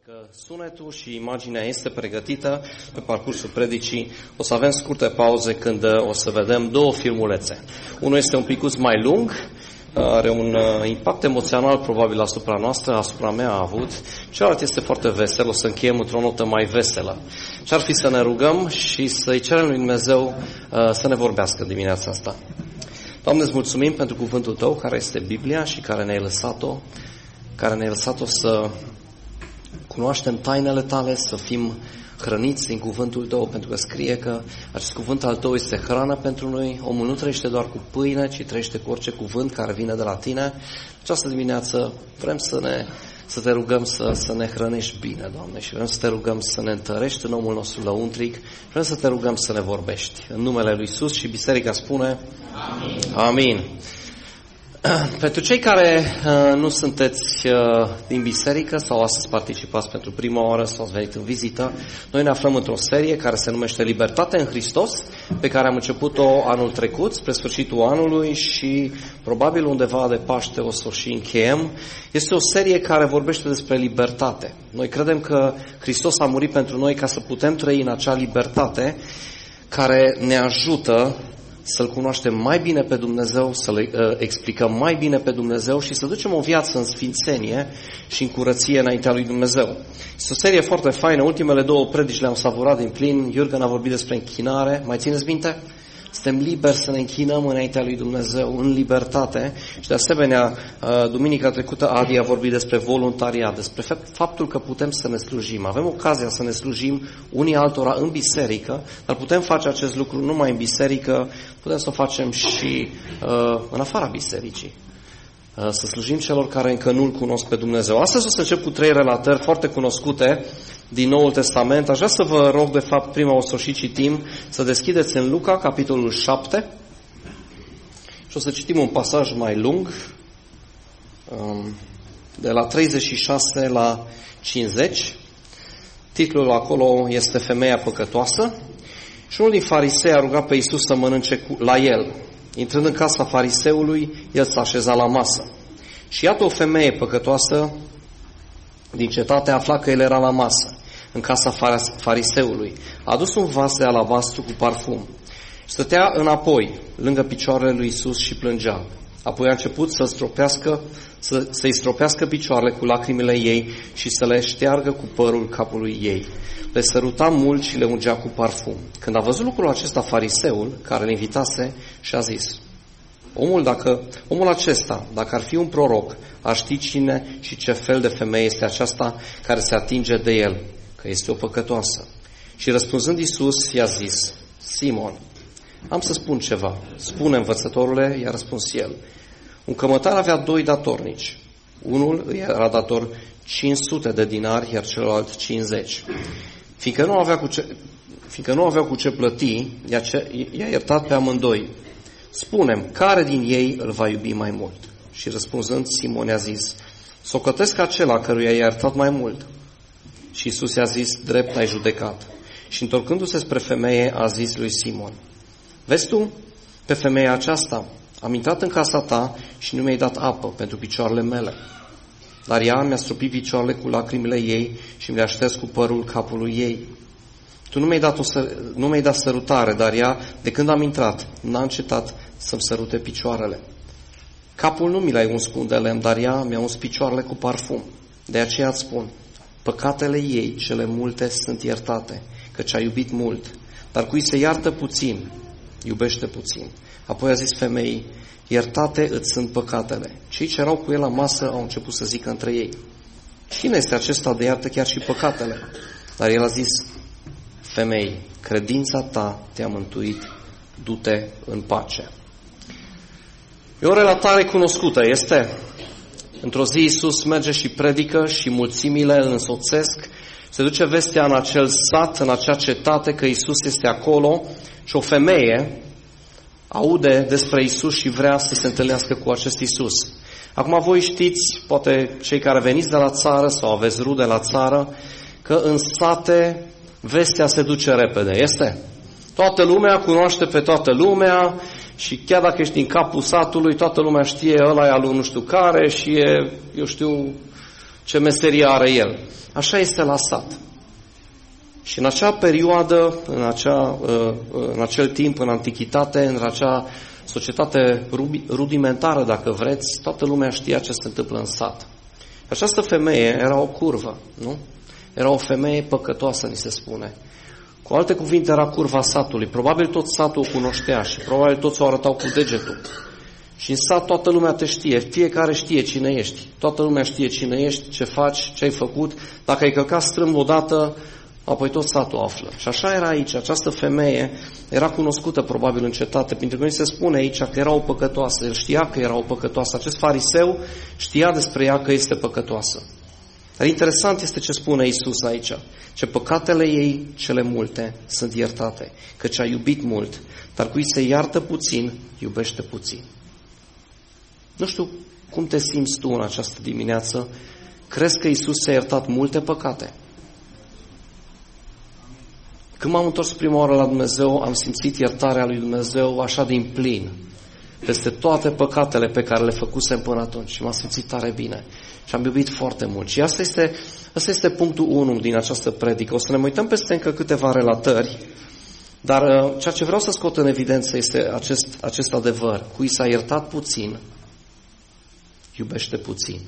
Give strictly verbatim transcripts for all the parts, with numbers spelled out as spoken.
Dacă sunetul și imaginea este pregătită pe parcursul predicii, o să avem scurte pauze când o să vedem două filmulețe. Unul este un picuț mai lung, are un impact emoțional probabil asupra noastră, asupra mea a avut. Celălalt este foarte vesel, o să încheiem într-o notă mai veselă. Ce-ar fi să ne rugăm și să-i cerem lui Dumnezeu să ne vorbească dimineața asta. Doamne, îți mulțumim pentru cuvântul Tău, care este Biblia și care ne-ai lăsat-o, care ne-ai lăsat-o să cunoaștem tainele Tale, să fim hrăniți din cuvântul Tău, pentru că scrie că acest cuvânt al Tău este hrană pentru noi. Omul nu trăiește doar cu pâine, ci trăiește cu orice cuvânt care vine de la Tine. Această dimineață vrem să ne să te rugăm să, să ne hrănești bine, Doamne, și vrem să te rugăm să ne întărești în omul nostru lăuntric, vrem să te rugăm să ne vorbești. În numele Lui Iisus, și biserica spune Amin. Amin. Pentru cei care uh, nu sunteți uh, din biserică sau astăzi participați pentru prima oară sau ați venit în vizită, noi ne aflăm într-o serie care se numește Libertate în Hristos, pe care am început-o anul trecut, spre sfârșitul anului, și probabil undeva de Paște o să o și încheiem. Este o serie care vorbește despre libertate. Noi credem că Hristos a murit pentru noi ca să putem trăi în acea libertate care ne ajută să-L cunoaștem mai bine pe Dumnezeu, să-L uh, explicăm mai bine pe Dumnezeu și să ducem o viață în sfințenie și în curăție înaintea lui Dumnezeu. Este o serie foarte faină, ultimele două predici le-am savurat din plin. Jurgen a vorbit despre închinare, mai țineți minte? Suntem liberi să ne închinăm înaintea lui Dumnezeu, în libertate. Și de asemenea, duminica trecută Adi a vorbit despre voluntariat, despre faptul că putem să ne slujim. Avem ocazia să ne slujim unii altora în biserică, dar putem face acest lucru numai în biserică, putem să o facem și uh, în afara bisericii. Uh, să slujim celor care încă nu-L cunosc pe Dumnezeu. Astăzi o să încep cu trei relatări foarte cunoscute din Noul Testament. Aș vrea să vă rog, de fapt, prima o să o și citim, să deschideți în Luca, capitolul șapte, și o să citim un pasaj mai lung, de la treizeci și șase la cincizeci. Titlul acolo este Femeia păcătoasă. Și unul din farisei a rugat pe Iisus să mănânce cu, la el. Intrând în casa fariseului, el s-a așezat la masă. Și iată, o femeie păcătoasă din cetate afla că el era la masă, în casa fariseului. A adus un vas de alabastru cu parfum. Stătea înapoi, lângă picioarele lui Iisus, și plângea. Apoi a început să stropească, să, să-i stropească picioarele cu lacrimile ei și să le șteargă cu părul capului ei. Le săruta mult și le ungea cu parfum. Când a văzut lucrul acesta fariseul, care îl invitase, și-a zis: Omul, dacă, omul acesta, dacă ar fi un proroc, ar ști cine și ce fel de femeie este aceasta care se atinge de el, că este o păcătoasă. Și răspunzând Iisus, i-a zis: Simon, am să spun ceva. Spune, învățătorule, i-a răspuns el. Un cămătar avea doi datornici. Unul îi era dator cinci sute de dinari, iar celălalt cincizeci. Fiindcă nu avea cu ce, fiindcă nu avea cu ce plăti, i-a, i-a iertat pe amândoi. Spune-mi, care din ei îl va iubi mai mult? Și răspunzând, Simon i-a zis: socotesc acela căruia i-a iertat mai mult. Și Iisus i-a zis: drept ai judecat. Și întorcându-se spre femeie, a zis lui Simon: vezi tu, pe femeia aceasta, am intrat în casa ta și nu mi-ai dat apă pentru picioarele mele. Dar ea mi-a stropit picioarele cu lacrimile ei și mi le-a șters cu părul capului ei. Tu nu mi-ai dat, o săr- nu mi-ai dat sărutare, dar ea, de când am intrat, n-a încetat să-mi sărute picioarele. Capul nu mi l-ai uns cu un de lemn, dar ea mi-a uns picioarele cu parfum. De aceea îți spun, păcatele ei, cele multe, sunt iertate, căci a iubit mult. Dar cui se iartă puțin, iubește puțin. Apoi a zis femeii: iertate îți sunt păcatele. Cei ce erau cu el la masă au început să zică între ei: cine este acesta de iartă chiar și păcatele? Dar el a zis: femei, credința ta te-a mântuit, du-te în pace. E o relatare cunoscută, este? Într-o zi Iisus merge și predică și mulțimile îl însoțesc. Se duce vestea în acel sat, în acea cetate, că Iisus este acolo și o femeie aude despre Iisus și vrea să se întâlnească cu acest Iisus. Acum voi știți, poate cei care veniți de la țară sau aveți rude la țară, că în sate vestea se duce repede, este? Toată lumea cunoaște pe toată lumea și chiar dacă ești în capul satului, toată lumea știe ăla e al lui nu știu care și e, eu știu, ce meserie are el. Așa este la sat. Și în acea perioadă, în, acea, în acel timp, în antichitate, în acea societate rudimentară, dacă vreți, toată lumea știa ce se întâmplă în sat. Această femeie era o curvă, nu? Era o femeie păcătoasă, ni se spune. Cu alte cuvinte, era curva satului. Probabil tot satul o cunoștea și probabil toți o arătau cu degetul. Și în sat toată lumea te știe, fiecare știe cine ești. Toată lumea știe cine ești, ce faci, ce ai făcut. Dacă ai călcat strâmb odată, apoi tot satul află. Și așa era aici. Această femeie era cunoscută probabil în cetate, pentru că nu se spune aici că era o păcătoasă. El știa că era o păcătoasă. Acest fariseu știa despre ea că este păcătoasă. Dar interesant este ce spune Iisus aici. Ce păcatele ei cele multe sunt iertate. Căci a iubit mult, dar cui se iartă puțin, iubește puțin. Nu știu cum te simți tu în această dimineață. Crezi că Iisus ți-a iertat multe păcate? Când m-am întors prima oară la Dumnezeu, am simțit iertarea lui Dumnezeu așa din plin, peste toate păcatele pe care le făcusem până atunci. Și m-am simțit tare bine. Și am iubit foarte mult. Și asta este, asta este punctul unu din această predică. O să ne uităm peste încă câteva relatări, dar ceea ce vreau să scot în evidență este acest, acest adevăr. Cui s-a iertat puțin, iubește puțin.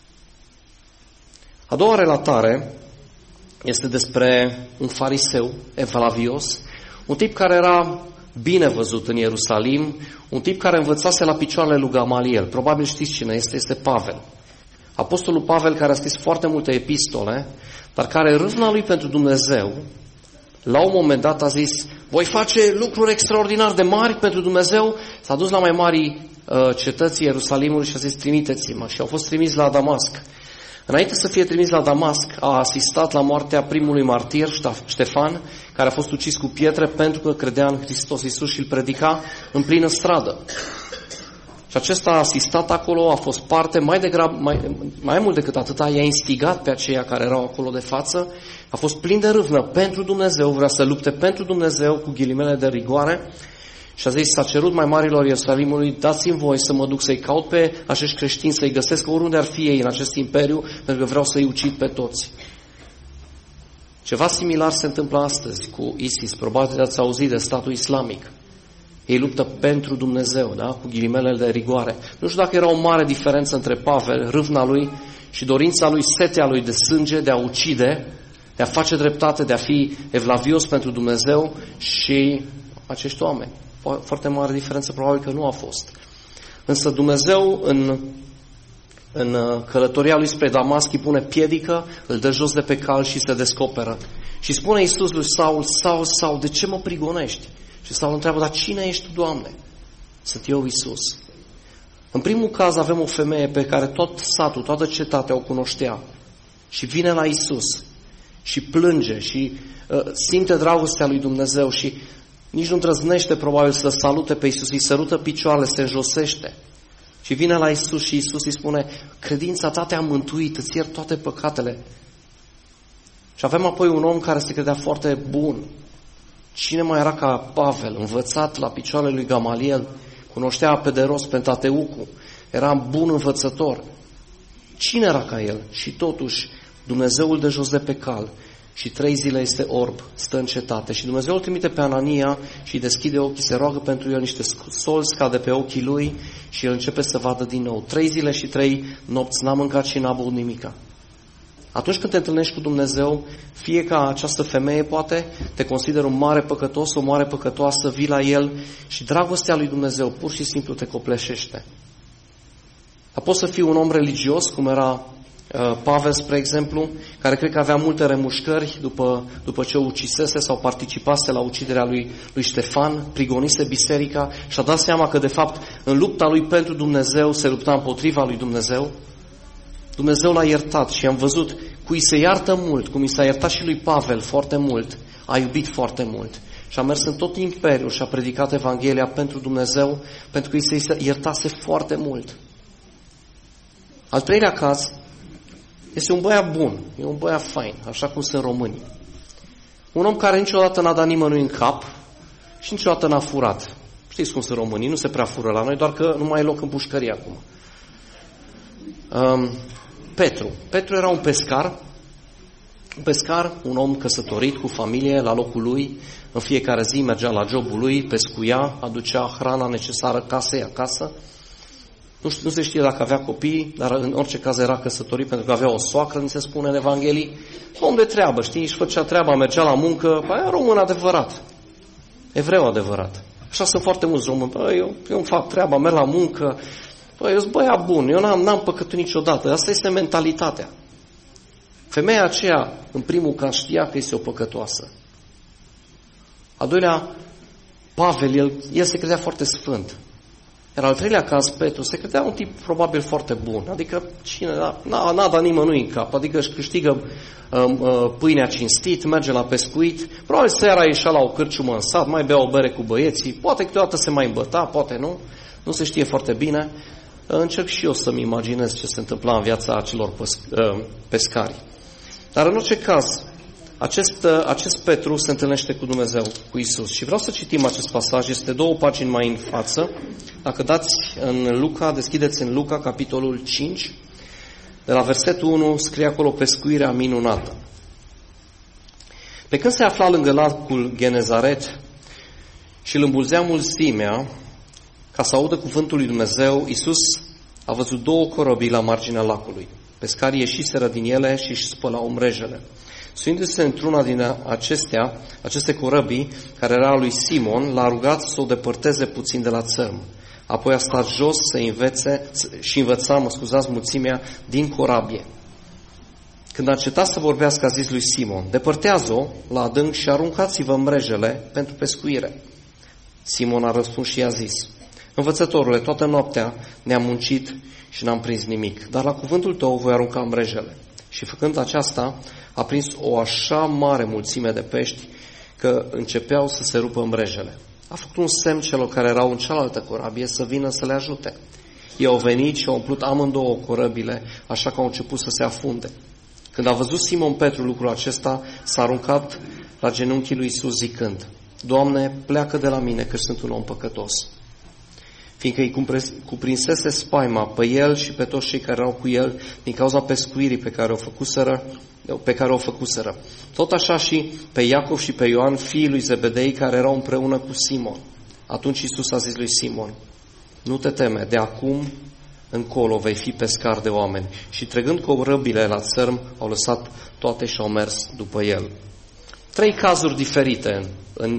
A doua relatare este despre un fariseu evlavios, un tip care era bine văzut în Ierusalim, un tip care învățase la picioarele lui Gamaliel. Probabil știți cine este, este Pavel. Apostolul Pavel, care a scris foarte multe epistole, dar care râvna lui pentru Dumnezeu, la un moment dat a zis: voi face lucruri extraordinar de mari pentru Dumnezeu. S-a dus la mai mari uh, cetății Ierusalimului și a zis: trimiteți-mă. Și au fost trimiși la Damasc. Înainte să fie trimis la Damasc, a asistat la moartea primului martir, Ștefan, care a fost ucis cu pietre pentru că credea în Hristos Iisus și îl predica în plină stradă. Și acesta a asistat acolo, a fost parte, mai degrabă, mai, mai mult decât atâta, i-a instigat pe aceia care erau acolo de față, a fost plin de râvnă pentru Dumnezeu, vrea să lupte pentru Dumnezeu cu ghilimele de rigoare și a zis: s-a cerut mai marilor Ierusalimului: dați-mi voie să mă duc să-i caut pe acești creștini, să-i găsesc oriunde ar fi ei în acest imperiu, pentru că vreau să-i ucid pe toți. Ceva similar se întâmplă astăzi cu ISIS, probabil ați auzit de statul islamic. Ei luptă pentru Dumnezeu, da? Cu ghilimele de rigoare. Nu știu dacă era o mare diferență între Pavel, râvna lui și dorința lui, setea lui de sânge, de a ucide, de a face dreptate, de a fi evlavios pentru Dumnezeu, și acești oameni. Foarte mare diferență probabil că nu a fost. Însă Dumnezeu în, în călătoria lui spre Damasc îi pune piedică, îl dă jos de pe cal și se descoperă. Și spune Iisus lui Saul: Saul, Saul, de ce mă prigonești? Și Saul întreabă: dar cine ești tu, Doamne? Sunt eu, Iisus. În primul caz avem o femeie pe care tot satul, toată cetatea o cunoștea. Și vine la Iisus și plânge și uh, simte dragostea lui Dumnezeu și nici nu îndrăznește probabil să salute pe Iisus, îi sărută picioarele, se înjosește. Și vine la Iisus și Iisus îi spune: credința ta te-a mântuit, îți iert toate păcatele. Și avem apoi un om care se credea foarte bun. Cine mai era ca Pavel, învățat la picioarele lui Gamaliel, cunoștea pe de rost Pentateucul, era bun învățător. Cine era ca el? Și totuși Dumnezeul de jos de pe cal și trei zile este orb, stă în cetate. Și Dumnezeu îl trimite pe Anania și îi deschide ochii, se roagă pentru el, niște soli scade pe ochii lui și el începe să vadă din nou. Trei zile și trei nopți n-a mâncat și n-a băut nimica. Atunci când te întâlnești cu Dumnezeu, fie ca această femeie, poate, te consideră un mare păcătos, o mare păcătoasă, vii la El și dragostea lui Dumnezeu pur și simplu te copleșește. Dar poți să fii un om religios, cum era uh, Pavel, spre exemplu, care cred că avea multe remușcări după, după ce ucisese sau participase la uciderea lui, lui Ștefan, prigonise biserica și a dat seama că, de fapt, în lupta lui pentru Dumnezeu se lupta împotriva lui Dumnezeu. Dumnezeu l-a iertat și am văzut cui se iartă mult, cum i s-a iertat și lui Pavel foarte mult, a iubit foarte mult. Și a mers în tot imperiul și a predicat Evanghelia pentru Dumnezeu, pentru că i se iertase foarte mult. Al treilea caz este un băiat bun, e un băiat fain, așa cum sunt românii. Un om care niciodată n-a dat nimănui în cap și niciodată n-a furat. Știți cum sunt românii, nu se prea fură la noi, doar că nu mai e loc în pușcărie acum. Um, Petru. Petru era un pescar, un pescar, un om căsătorit cu familie la locul lui. În fiecare zi mergea la jobul lui, pescuia, aducea hrana necesară casei acasă. Nu, știu, nu se știe dacă avea copii, dar în orice caz era căsătorit pentru că avea o soacră, ni se spune în Evanghelii. Om de treabă, știi, își făcea treaba, mergea la muncă, bă, era român adevărat, evreu adevărat. Așa sunt foarte mulți români, bă, eu, eu îmi fac treaba, merg la muncă, bă, eu sunt băiat bun, eu n-am, n-am păcătuit niciodată. Asta este mentalitatea. Femeia aceea, în primul caz, știa că este o păcătoasă. Al doilea, Pavel, el, el se credea foarte sfânt. Iar al treilea caz, Petru, se credea un tip probabil foarte bun. Adică cine, n-a, n-a dat nimănui în cap. Adică își câștigă uh, uh, pâinea cinstit, merge la pescuit. Probabil seara ieșea la o cârciumă în sat, mai bea o bere cu băieții. Poate câteodată se mai îmbăta, poate nu. Nu se știe foarte bine. Uh, încerc și eu să-mi imaginez ce se întâmpla în viața acelor păsc- uh, pescari. Dar în orice caz, Acest, acest Petru se întâlnește cu Dumnezeu, cu Isus. Și vreau să citim acest pasaj, este două pagini mai în față. Dacă dați în Luca, deschideți în Luca, capitolul cinci, de la versetul unu, scrie acolo pescuirea minunată. Pe când se afla lângă lacul Genezaret și îl îmbulzea mulțimea, ca să audă cuvântul lui Dumnezeu, Isus a văzut două corăbii la marginea lacului. Pescarii ieșiseră din ele și își spălau mrejele. Suindu-se într-una din acestea, aceste corăbii, care era a lui Simon, l-a rugat să o depărteze puțin de la țărm. Apoi a stat jos să învețe și învăța, mă scuzați, mulțimea din corabie. Când a încetat să vorbească, a zis lui Simon, depărtează-o la adânc și aruncați-vă mrejele pentru pescuire. Simon a răspuns și i-a zis, învățătorule, toată noaptea ne-am muncit și n-am prins nimic, dar la cuvântul tău voi arunca mrejele. Și făcând aceasta, a prins o așa mare mulțime de pești că începeau să se rupă mrejele. A făcut un semn celor care erau în cealaltă corabie să vină să le ajute. Ei au venit și au umplut amândouă corăbile, așa că au început să se afunde. Când a văzut Simon Petru lucrul acesta, s-a aruncat la genunchii lui Isus zicând, Doamne, pleacă de la mine că sunt un om păcătos. Fiindcă îi cuprinsese spaima pe el și pe toți cei care erau cu el din cauza pescuirii pe care o făcuseră, pe care o făcuseră. Tot așa și pe Iacov și pe Ioan, fiii lui Zebedei, care erau împreună cu Simon. Atunci Iisus a zis lui Simon, nu te teme, de acum încolo vei fi pescar de oameni. Și trecând corăbile la țărm, au lăsat toate și au mers după el. Trei cazuri diferite în, în,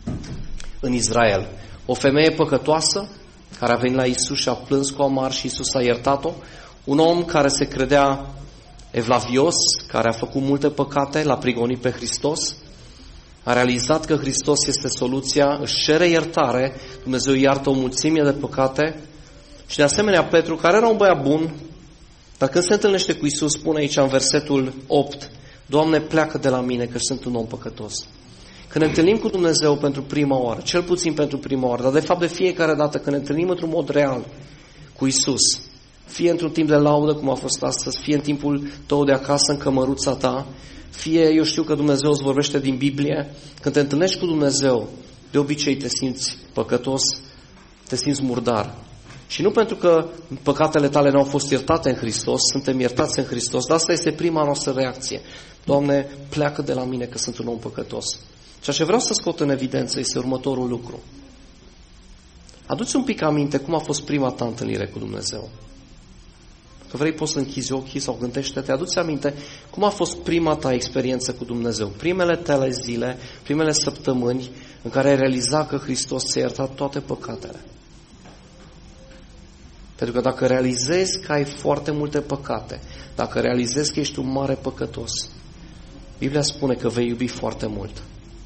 în Israel. O femeie păcătoasă, care a venit la Iisus și a plâns cu amar și Iisus a iertat-o. Un om care se credea evlavios, care a făcut multe păcate, l-a prigonit pe Hristos, a realizat că Hristos este soluția, își cere iertare, Dumnezeu iartă o mulțime de păcate și de asemenea Petru, care era un băiat bun, dar când se întâlnește cu Iisus, spune aici în versetul opt, Doamne, pleacă de la mine că sunt un om păcătos. Când ne întâlnim cu Dumnezeu pentru prima oară, cel puțin pentru prima oară, dar de fapt de fiecare dată când ne întâlnim într-un mod real cu Iisus, fie într-un timp de laudă, cum a fost astăzi, fie în timpul tău de acasă, în cămăruța ta, fie eu știu că Dumnezeu îți vorbește din Biblie, când te întâlnești cu Dumnezeu, de obicei te simți păcătos, te simți murdar. Și nu pentru că păcatele tale nu au fost iertate în Hristos, suntem iertați în Hristos, dar asta este prima noastră reacție. Doamne, pleacă de la mine că sunt un om păcătos. Ceea ce vreau să scot în evidență este următorul lucru. Adu-ți un pic aminte cum a fost prima ta întâlnire cu Dumnezeu. Că vrei, poți să închizi ochii sau gândește-te, adu-ți aminte cum a fost prima ta experiență cu Dumnezeu. Primele tale zile, primele săptămâni în care ai realizat că Hristos ți-a iertat toate păcatele. Pentru că dacă realizezi că ai foarte multe păcate, dacă realizezi că ești un mare păcătos, Biblia spune că vei iubi foarte mult.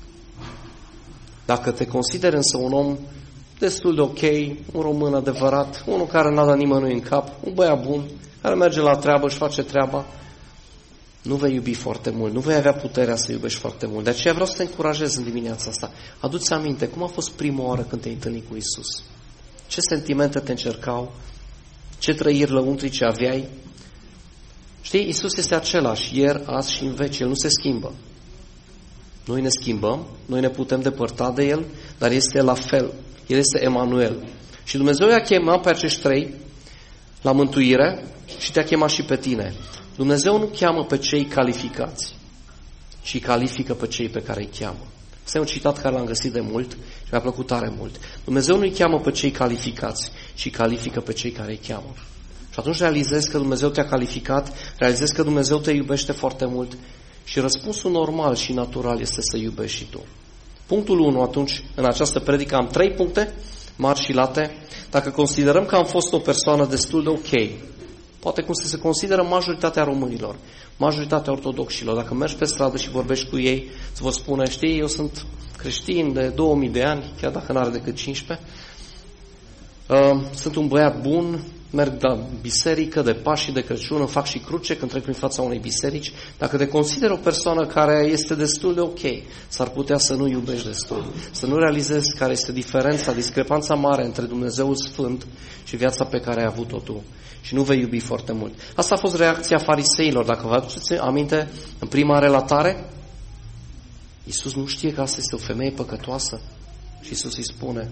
Dacă te consideri însă un om destul de ok, un român adevărat, unul care n-a dat nimănui în cap, un băiat bun, care merge la treabă, își face treaba, nu vei iubi foarte mult, nu vei avea puterea să iubești foarte mult. De aceea vreau să te încurajez în dimineața asta. Adu-ți aminte cum a fost prima oară când te-ai întâlnit cu Isus. Ce sentimente te încercau, ce trăiri lăuntrice aveai. Știi, Isus este același, ieri, azi și în veci, El nu se schimbă. Noi ne schimbăm, noi ne putem depărta de El, dar este la fel. El este Emanuel. Și Dumnezeu i-a chemat pe acești trei la mântuire și te-a chemat și pe tine. Dumnezeu nu cheamă pe cei calificați, ci califică pe cei pe care îi cheamă. Asta e un citat care l-am găsit de mult și mi-a plăcut tare mult. Dumnezeu nu îi cheamă pe cei calificați, ci califică pe cei care îi cheamă. Și atunci realizezi că Dumnezeu te-a calificat, realizezi că Dumnezeu te iubește foarte mult și răspunsul normal și natural este să iubești și tu. Punctul unu, atunci, în această predică am trei puncte mari și late. Dacă considerăm că am fost o persoană destul de ok, poate cum se consideră majoritatea românilor, majoritatea ortodoxilor, dacă mergi pe stradă și vorbești cu ei, îți vor spune, știi, eu sunt creștin de două mii de ani, chiar dacă n-are decât cincisprezece, uh, sunt un băiat bun, merg la biserică de Paști și de Crăciun, îmi fac și cruce când trec prin fața unei biserici. Dacă te consideri o persoană care este destul de ok, s-ar putea să nu iubești destul, să nu realizezi care este diferența, discrepanța mare între Dumnezeul Sfânt și viața pe care ai avut-o tu. Și nu vei iubi foarte mult. Asta a fost reacția fariseilor. Dacă vă aduceți aminte, în prima relatare, Iisus nu știe că asta este o femeie păcătoasă. Și Iisus îi spune,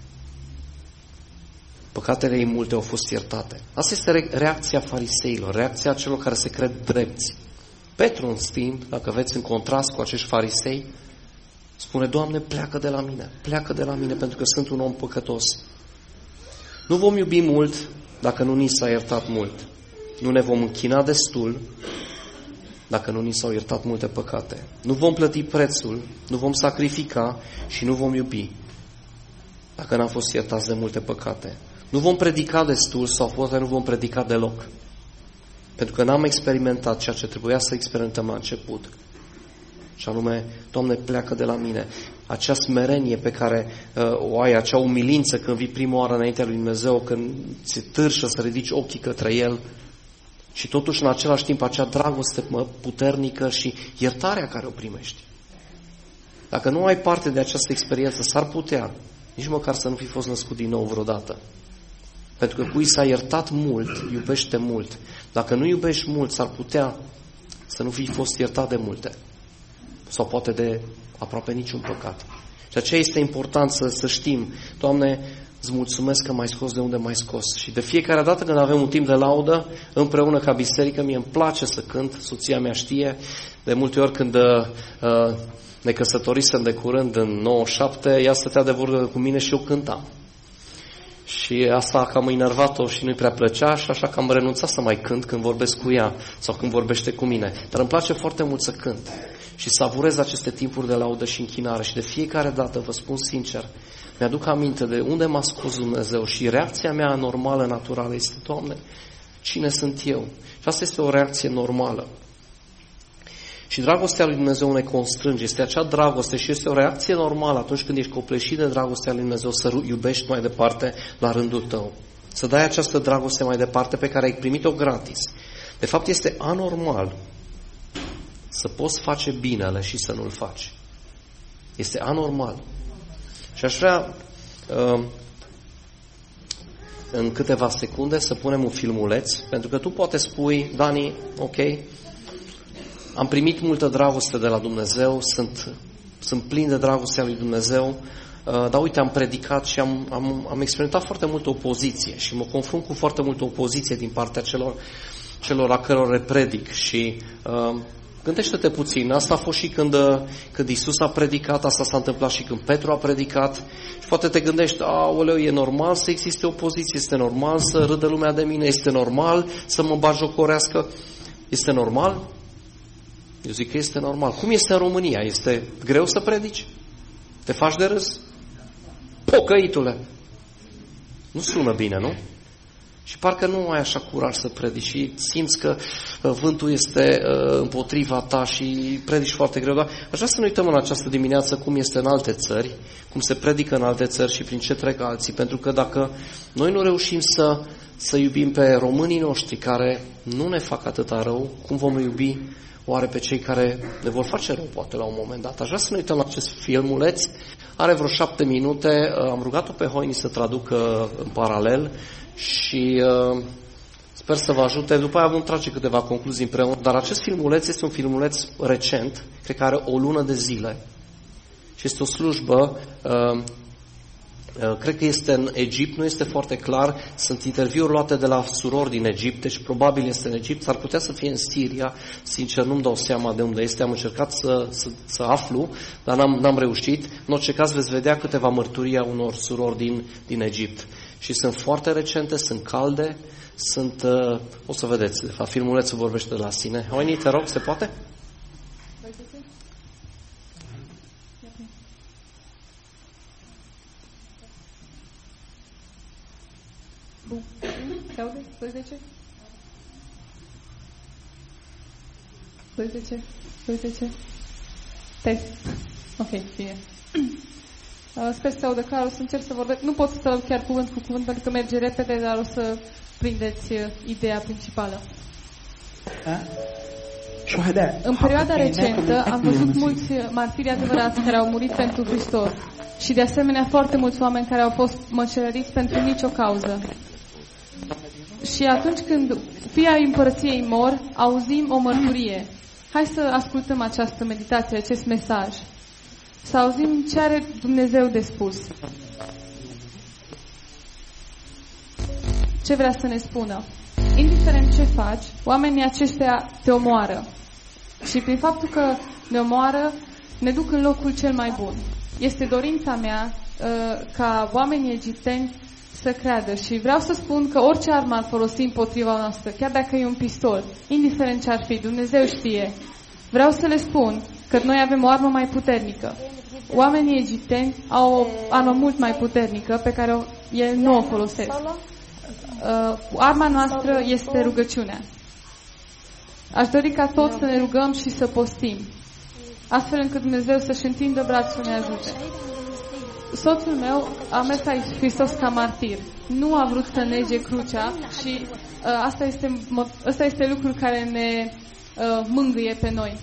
păcatele ei multe au fost iertate. Asta este reacția fariseilor, reacția celor care se cred drepți. Petru, în schimb, dacă veți în contrast cu acești farisei, spune, Doamne, pleacă de la mine, pleacă de la mine, pentru că sunt un om păcătos. Nu vom iubi mult dacă nu ni s-a iertat mult. Nu ne vom închina destul dacă nu ni s-au iertat multe păcate. Nu vom plăti prețul, nu vom sacrifica și nu vom iubi dacă n-am fost iertați de multe păcate. Nu vom predica destul sau poate nu vom predica deloc. Pentru că n-am experimentat ceea ce trebuia să experimentăm la început. Și anume, Doamne, pleacă de la mine. Acea smerenie pe care uh, o ai, acea umilință când vii prima oară înaintea lui Dumnezeu, când ți târșă să ridici ochii către El și totuși în același timp acea dragoste puternică și iertarea care o primești. Dacă nu ai parte de această experiență, s-ar putea nici măcar să nu fi fost născut din nou vreodată. Pentru că cui s-a iertat mult, iubește mult. Dacă nu iubești mult, s-ar putea să nu fi fost iertat de multe. Sau poate de aproape niciun păcat. Și aceea este important să, să știm, Doamne, îți mulțumesc că m-ai scos de unde m-ai scos. Și de fiecare dată când avem un timp de laudă, împreună ca biserică, mie îmi place să cânt, soția mea știe, de multe ori când uh, ne căsătorisem de curând în nouăzeci și șapte, ea stătea de vorbă cu mine și eu cântam. Și asta a cam enervat-o și nu-i prea plăcea și așa că am renunțat să mai cânt când vorbesc cu ea sau când vorbește cu mine. Dar îmi place foarte mult să cânt și savurez aceste timpuri de laudă și închinare și de fiecare dată, vă spun sincer, mi-aduc aminte de unde m-a scos Dumnezeu și reacția mea normală, naturală este, Doamne, cine sunt eu? Și asta este o reacție normală. Și dragostea lui Dumnezeu ne constrânge, este acea dragoste și este o reacție normală atunci când ești copleșit de dragostea lui Dumnezeu să iubești mai departe la rândul tău. Să dai această dragoste mai departe pe care ai primit-o gratis. De fapt este anormal să poți face binele și să nu-l faci. Este anormal. Și aș vrea în câteva secunde să punem un filmuleț, pentru că tu poate spui, Dani, ok, am primit multă dragoste de la Dumnezeu, sunt, sunt plin de dragostea lui Dumnezeu, dar uite, am predicat și am, am, am experimentat foarte multă opoziție și mă confrunt cu foarte multă opoziție din partea celor, celor la căror le predic și uh, gândește-te puțin, asta a fost și când, când Iisus a predicat, asta s-a întâmplat și când Petru a predicat și poate te gândești, aoleu, e normal să existe opoziție, este normal să râdă lumea de mine, este normal să mă batjocorească, este normal? Eu zic că este normal. Cum este în România? Este greu să predici? Te faci de râs? Pocăitule! Nu sună bine, nu? Și parcă nu ai așa curaj să predici și simți că vântul este împotriva ta și predici foarte greu. Dar aș vrea să ne uităm în această dimineață cum este în alte țări, cum se predică în alte țări și prin ce trec alții. Pentru că dacă noi nu reușim să, să iubim pe românii noștri care nu ne fac atâta rău, cum vom iubi oare pe cei care ne vor face rău, poate, la un moment dat? Aș vrea să ne uităm la acest filmuleț. Are vreo șapte minute. Am rugat-o pe Hoini să traducă în paralel și uh, sper să vă ajute. După aia vom trage câteva concluzii împreună. Dar acest filmuleț este un filmuleț recent, cred că are o lună de zile. Și este o slujbă uh, Cred că este în Egipt, nu este foarte clar. Sunt interviuri luate de la surori din Egipt, deci probabil este în Egipt. S-ar putea să fie în Siria, sincer nu-mi dau seama de unde este. Am încercat să, să, să aflu, dar n-am, n-am reușit. În orice caz veți vedea câteva mărturii a unor surori din, din Egipt. Și sunt foarte recente, sunt calde, sunt... Uh, o să vedeți, de fapt, filmulețul vorbește de la sine. Oini, te rog, se poate? doisprezece doisprezece doisprezece Test. Ok, bine. Sper să audă clar, o să încerc să vorbesc. Nu pot să chiar cuvânt cu cuvânt pentru că merge repede, dar o să prindeți ideea principală. În perioada recentă am văzut mulți martiri adevărați care au murit pentru Hristos și de asemenea foarte mulți oameni care au fost măcelăriți pentru nicio cauză. Și atunci când fii ai împărăției mor, auzim o mărturie. Hai să ascultăm această meditație, acest mesaj. Să auzim ce are Dumnezeu de spus. Ce vrea să ne spună. Indiferent ce faci, oamenii aceștia te omoară. Și prin faptul că ne omoară, ne duc în locul cel mai bun. Este dorința mea uh, ca oamenii egipteni să creadă și vreau să spun că orice armă ar folosi împotriva noastră, chiar dacă e un pistol, indiferent ce ar fi, Dumnezeu știe. Vreau să le spun că noi avem o armă mai puternică. Oamenii egipteni au o armă mult mai puternică pe care ei nu o folosesc. Uh, arma noastră este rugăciunea. Aș dori ca toți să ne rugăm și să postim, astfel încât Dumnezeu să-și întindă brațul să ne ajute. Soțul meu a mers la Hristos ca martir. Nu a vrut să nege crucea și uh, asta, este, asta este lucrul care ne uh, mângâie pe noi.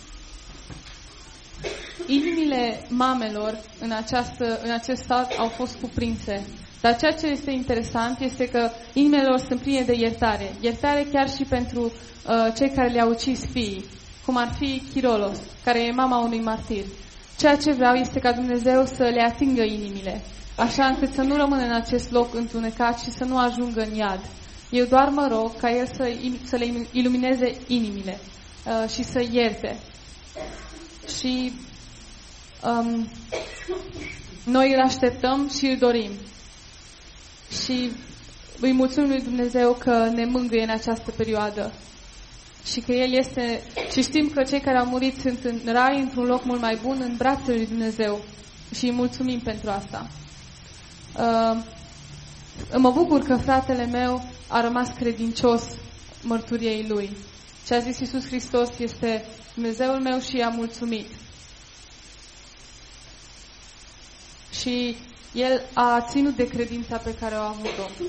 Inimile mamelor în, această, în acest sat au fost cuprinse. Dar ceea ce este interesant este că inimile lor sunt pline de iertare. Iertare chiar și pentru uh, cei care le-au ucis fiii, cum ar fi Chirolos, care e mama unui martir. Ceea ce vreau este ca Dumnezeu să le atingă inimile, așa încât să nu rămână în acest loc întunecat și să nu ajungă în iad. Eu doar mă rog ca El să, să le ilumineze inimile uh, și să ierte. Și um, noi îl așteptăm și îl dorim. Și îi mulțumim lui Dumnezeu că ne mângâie în această perioadă. Și că El este, și știm că cei care au murit sunt în rai, într-un loc mult mai bun, în brațele lui Dumnezeu. Și îi mulțumim pentru asta. Uh, mă bucur că fratele meu a rămas credincios mărturiei lui. Ce a zis Iisus Hristos este Dumnezeul meu și i-a mulțumit. Și el a ținut de credința pe care o a avut-o.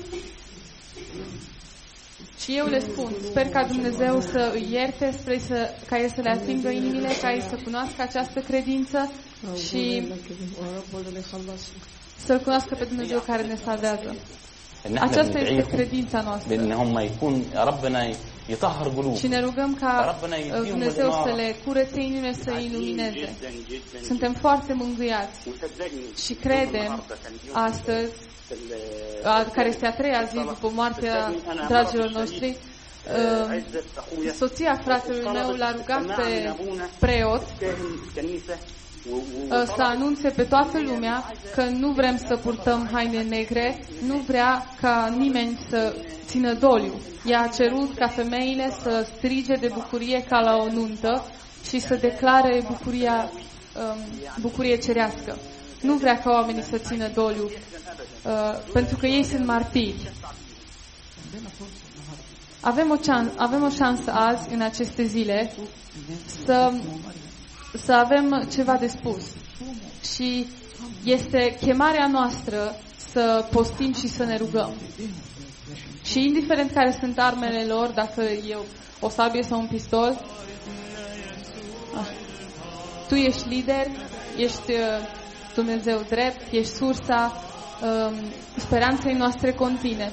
Și eu le spun, sper ca Dumnezeu să îi ierte, sper să, ca El să le atingă inimile, ca ei să cunoască această credință și să-L cunoască pe Dumnezeu care ne salvează. Aceasta este credința noastră. Și ne rugăm ca Dumnezeu să le curețe inimile, să îi ilumineze. Suntem foarte mângâiați și credem astăzi, care este a treia zi după moartea dragilor noștri, soția fratelui meu l-a rugat pe preot să anunțe pe toată lumea că nu vrem să purtăm haine negre, nu vrea ca nimeni să țină doliu. Ea a cerut ca femeile să strige de bucurie ca la o nuntă și să declare bucuria, bucurie cerească. Nu vrea ca oamenii să țină doliu, pentru că ei sunt martiri. Avem o, șansă, avem o șansă azi, în aceste zile, să să avem ceva de spus. Și este chemarea noastră să postim și să ne rugăm. Și indiferent care sunt armele lor, dacă e o sabie sau un pistol, ah, tu ești lider, ești Dumnezeu drept, ești sursa um, speranței noastre continue.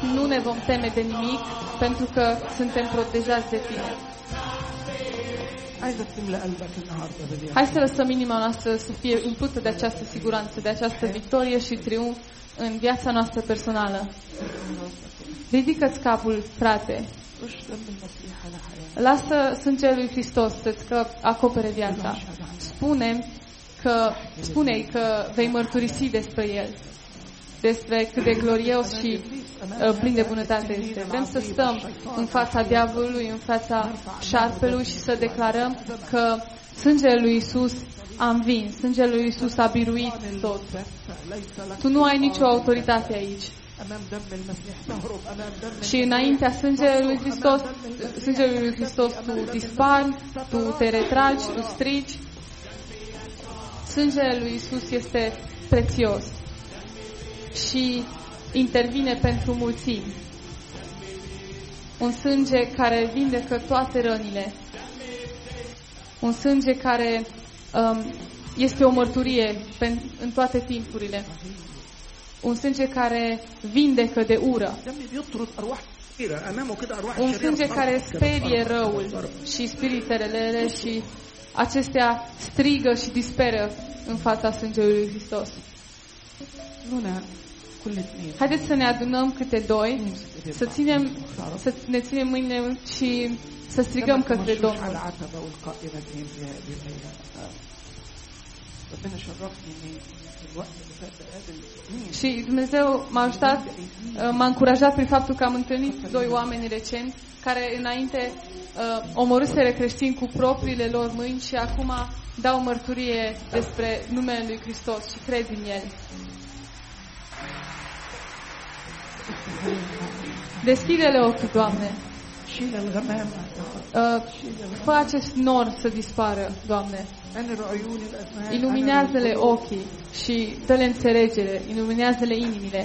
nu ne vom teme de nimic, pentru că suntem protejați de Tine. Hai să lăsăm inima noastră să fie umplută de această siguranță, de această victorie și triumf în viața noastră personală. Ridică-ți capul, frate. Lasă sângele lui Hristos să-ți acopere viața. Spune că, spune-i că vei mărturisi despre El, despre cât de glorios și uh, plin de bunătate este. Vrem să stăm în fața diavolului, în fața șarpelui și să declarăm că sângele lui Iisus a învins, sângele lui Iisus a biruit tot. Tu nu ai nicio autoritate aici. Și înaintea sângelui lui Hristos, sângelui lui Hristos, tu dispari, tu te retragi, tu strigi. Sângele lui Iisus este prețios și intervine pentru mulțimi. Un sânge care vindecă toate rănile. Un sânge care um, este o mărturie în toate timpurile. Un sânge care vindecă de ură. Un sânge care sperie răul și spiritele rele și acestea strigă și disperă în fața sângelui lui Hristos. Haideți să ne adunăm câte doi, să ținem, să ne ținem mâinile și să strigăm către Domnul. Și Dumnezeu m-a ajutat, m-a încurajat prin faptul că am întâlnit doi oameni recent care înainte uh, omorâseră creștini cu propriile lor mâini și acum dau mărturie despre numele lui Hristos și cred în El. Deschide-le ochii, Doamne. Uh, fă acest nor să dispară, Doamne. Iluminează-le ochii și dă-le înțelegere, iluminează-le inimile.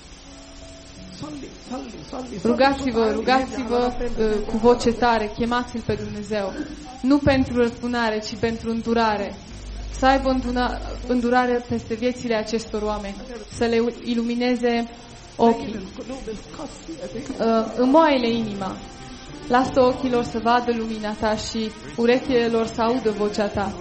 Rugați-vă, rugați-vă uh, cu voce tare, chemați-L pe Dumnezeu. Nu pentru răzbunare, ci pentru îndurare. Să aibă înduna, îndurare peste viețile acestor oameni, să le ilumineze ochii. Uh, înmoaie-le inima. Lasă ochii lor să vadă lumina Ta și urechile lor să audă vocea Ta.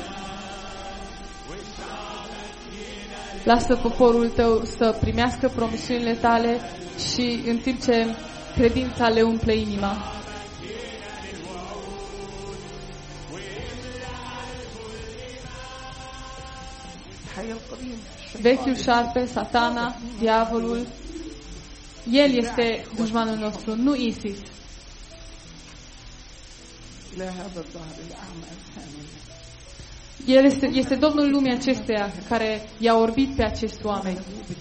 Lasă poporul Tău să primească promisiunile Tale și în timp ce credința le umple inima. Vechiul șarpe, Satana, diavolul, el este dușmanul nostru, nu Isis. El este, este Domnul lumii acesteia care i-a orbit pe acești oameni.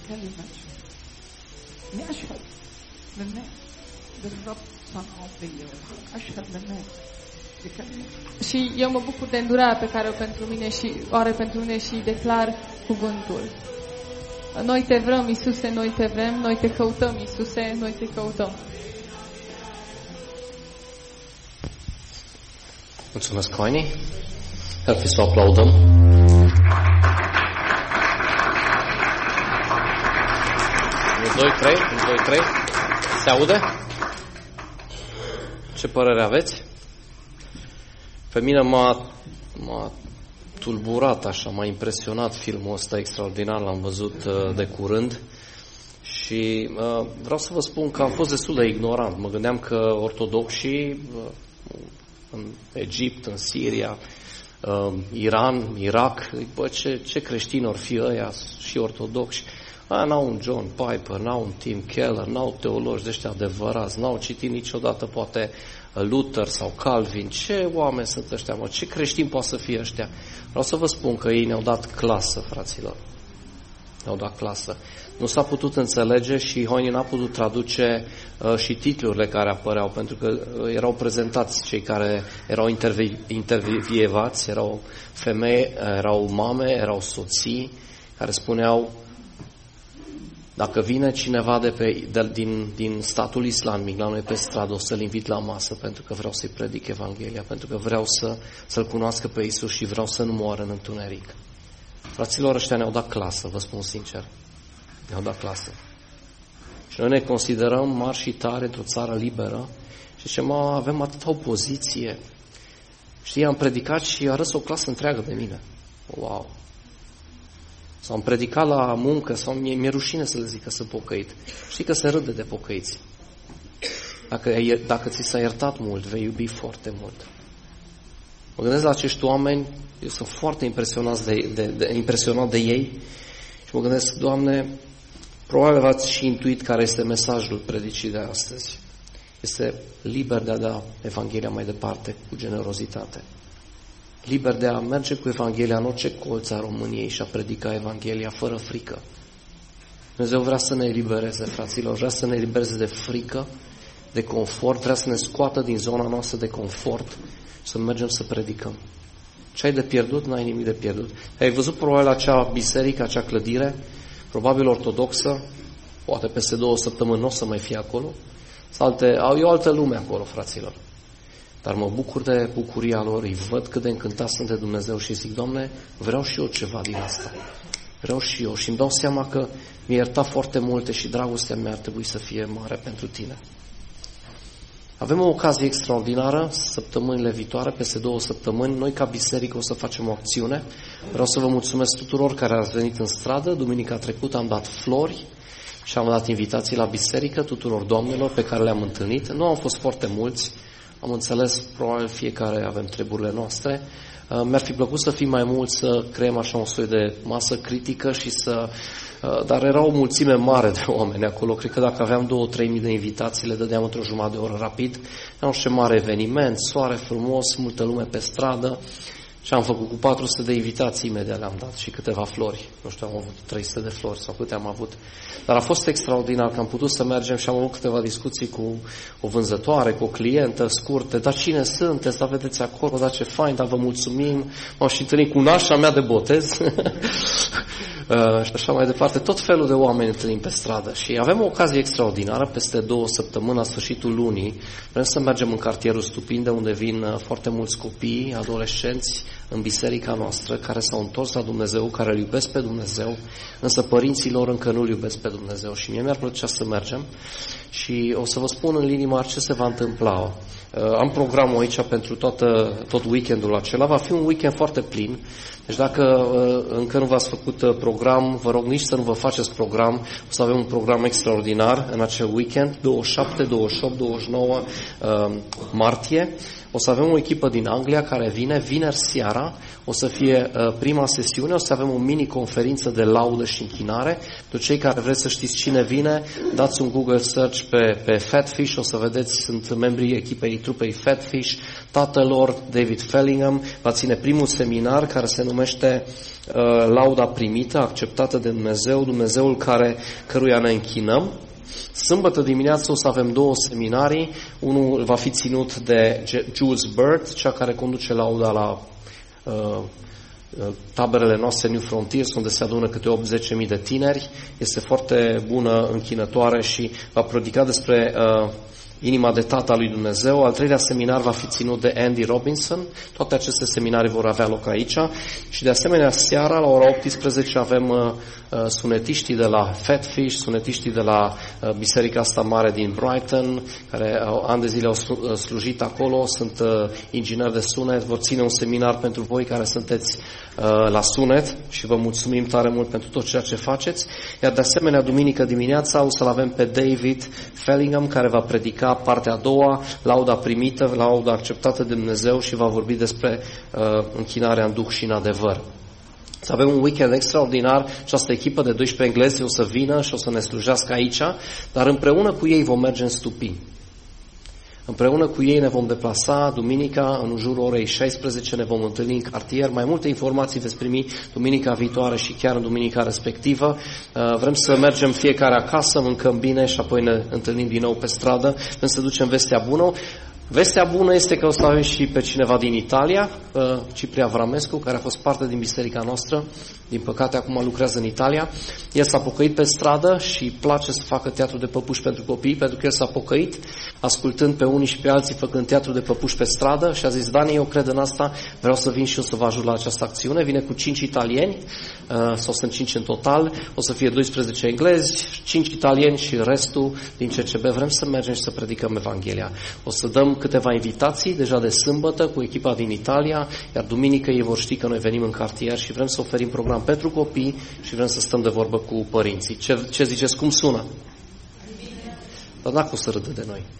Și eu mă bucur de îndurarea pe care o pentru mine și o are pentru mine și declar cuvântul. Noi te vrem, Iisuse, noi te vrem, noi te căutăm, Iisuse, noi te căutăm. Mulțumesc, Coini. Ar fi să o aplaudăm. unu, doi, trei, unu, doi, trei. Se aude? Ce părere aveți? Pe mine m-a, m-a tulburat așa, m-a impresionat filmul ăsta extraordinar, l-am văzut uh, de curând și uh, vreau să vă spun că am fost destul de ignorant. Mă gândeam că ortodoxii uh, în Egipt, în Siria, uh, Iran, Irak, bă, ce, ce creștini or fi ăia și ortodoxi. Aia n-au un John Piper, n-au un Tim Keller, n-au teologi de ăștia adevărați, n-au citit niciodată poate Luther sau Calvin. Ce oameni sunt ăștia, mă? Ce creștini poate să fie ăștia? Vreau să vă spun că ei ne-au dat clasă, fraților. Ne-au dat clasă. Nu s-a putut înțelege și Hoini n-a putut traduce uh, și titlurile care apăreau, pentru că uh, erau prezentați cei care erau intervi- intervievați, erau femei, erau mame, erau soții, care spuneau: dacă vine cineva de pe, de, din, din statul islamic la noi pe stradă, o să-l invit la masă, pentru că vreau să-i predic Evanghelia, pentru că vreau să, să-L cunoască pe Iisus și vreau să nu moară în întuneric. Fraților, ăștia ne-au dat clasă, vă spun sincer. Ne-au dat clasă. Și noi ne considerăm mari și tare într-o țară liberă și zicem, mă, avem atâta opoziție. Știi, am predicat și a râs o clasă întreagă de mine. Wow! Sau am predicat la muncă, sau mi-e, mi-e rușine să le zic că sunt pocăit. Știi că se râde de pocăiți. Dacă, dacă ți s-a iertat mult, vei iubi foarte mult. Mă gândesc la acești oameni, eu sunt foarte impresionat de, de, de, impresionat de ei și mă gândesc, Doamne, probabil v-ați și intuit care este mesajul predicii de astăzi. Este liber de a da Evanghelia mai departe cu generozitate. Liber de a merge cu Evanghelia în orice colț a României și a predica Evanghelia fără frică. Dumnezeu vrea să ne elibereze, fraților, vrea să ne elibereze de frică, de confort, vrea să ne scoată din zona noastră de confort, să mergem să predicăm. Ce ai de pierdut? N-ai nimic de pierdut. Ai văzut probabil acea biserică, acea clădire, probabil ortodoxă, poate peste două săptămâni nu o să mai fie acolo, sau alte, au e o altă lume acolo, fraților. Dar mă bucur de bucuria lor, îi văd cât de încântați sunt de Dumnezeu și zic, Doamne, vreau și eu ceva din asta. Vreau și eu și îmi dau seama că mi-a iertat foarte multe și dragostea mea ar trebui să fie mare pentru Tine. Avem o ocazie extraordinară, săptămânile viitoare, peste două săptămâni, noi ca biserică o să facem o acțiune. Vreau să vă mulțumesc tuturor care ați venit în stradă. Duminica trecută am dat flori și am dat invitații la biserică tuturor doamnelor pe care le-am întâlnit. Nu au fost foarte mulți, am înțeles, probabil fiecare avem treburile noastre. Mi-ar fi plăcut să fim mai mulți, să creăm așa un soi de masă critică și să... Dar era o mulțime mare de oameni acolo. Cred că dacă aveam două, trei mii de invitații, le dădeam într-o jumătate de oră rapid. Era un mare eveniment, soare frumos, multă lume pe stradă. Și am făcut cu patru sute de invitații, imediat le-am dat și câteva flori. Nu știu, am avut trei sute de flori sau câte am avut. Dar a fost extraordinar că am putut să mergem și am avut câteva discuții cu o vânzătoare, cu o clientă scurte. Dar cine sunteți? Dar vedeți acolo, dar ce fain, dar vă mulțumim. M-am și întâlnit cu nașa mea de botez. Și așa mai departe. Tot felul de oameni întâlnim pe stradă. Și avem o ocazie extraordinară peste două săptămâni, la sfârșitul lunii. Vrem să mergem în cartierul Stupinde, unde vin foarte mulți copii, adolescenți, în biserica noastră, care s-au întors la Dumnezeu, care îl iubesc pe Dumnezeu, însă părinții lor încă nu îl iubesc pe Dumnezeu. Și mie mi-ar plăcea să mergem și o să vă spun în linii mari ce se va întâmpla. Am programul aici pentru toată, tot weekendul acela. Va fi un weekend foarte plin. Deci dacă încă nu v-ați făcut program, vă rog nici să nu vă faceți program. O să avem un program extraordinar în acel weekend, douăzeci și șapte, douăzeci și opt, douăzeci și nouă martie. O să avem o echipă din Anglia care vine vineri seara, o să fie uh, prima sesiune, o să avem o mini-conferință de laudă și închinare. Pentru cei care vreți să știți cine vine, dați un Google search pe, pe Fatfish, o să vedeți, sunt membrii echipei trupei Fatfish, tatăl lor, David Fellingham, va ține primul seminar care se numește uh, Lauda primită, acceptată de Dumnezeu, Dumnezeul care, căruia ne închinăm. Sâmbătă dimineață o să avem două seminarii. Unul va fi ținut de Jules Bird, cea care conduce lauda la uh, taberele noastre New Frontiers, unde se adună câte opt zece mii de tineri. Este foarte bună, închinătoare și va predica despre uh, inima de tată a lui Dumnezeu. Al treilea seminar va fi ținut de Andy Robinson. Toate aceste seminarii vor avea loc aici. Și de asemenea, seara, la ora optsprezece, avem uh, sunetiștii de la Fatfish, sunetiștii de la uh, Biserica asta mare din Brighton, care uh, ani de zile au slu- slujit acolo, sunt uh, ingineri de sunet, vor ține un seminar pentru voi care sunteți uh, la sunet și vă mulțumim tare mult pentru tot ceea ce faceți. Iar de asemenea, duminică dimineața o să-l avem pe David Fellingham, care va predica partea a doua, lauda primită, lauda acceptată de Dumnezeu și va vorbi despre uh, închinarea în duh și în adevăr. Să avem un weekend extraordinar. Această echipă de doisprezece englezi o să vină și o să ne slujească aici, dar împreună cu ei vom merge în Stupini. Împreună cu ei ne vom deplasa duminica, în jurul orei șaisprezece ne vom întâlni în cartier. Mai multe informații veți primi duminica viitoare și chiar în duminica respectivă. Vrem să mergem fiecare acasă, mâncăm bine și apoi ne întâlnim din nou pe stradă. Vrem să ducem vestea bună. Vestea bună este că o să avem și pe cineva din Italia, Ciprian Vramescu, care a fost parte din biserica noastră. Din păcate, acum lucrează în Italia. El s-a pocăit pe stradă și îi place să facă teatru de păpuși pentru copii, pentru că el s-a pocăit, ascultând pe unii și pe alții făcând teatru de păpuși pe stradă și a zis, Dani, eu cred în asta, vreau să vin și eu să vă ajut la această acțiune. Vine cu cinci italieni, sau sunt cinci în total, o să fie doisprezece englezi, cinci italieni și restul din C C B. Vrem să mergem și să predicăm Evanghelia. O să dăm câteva invitații deja de sâmbătă cu echipa din Italia, iar duminică ei vor ști că noi venim în cartier și vrem să oferim program pentru copii și vrem să stăm de vorbă cu părinții. Ce, ce ziceți? Cum sună? Dar dacă o să râdă de noi.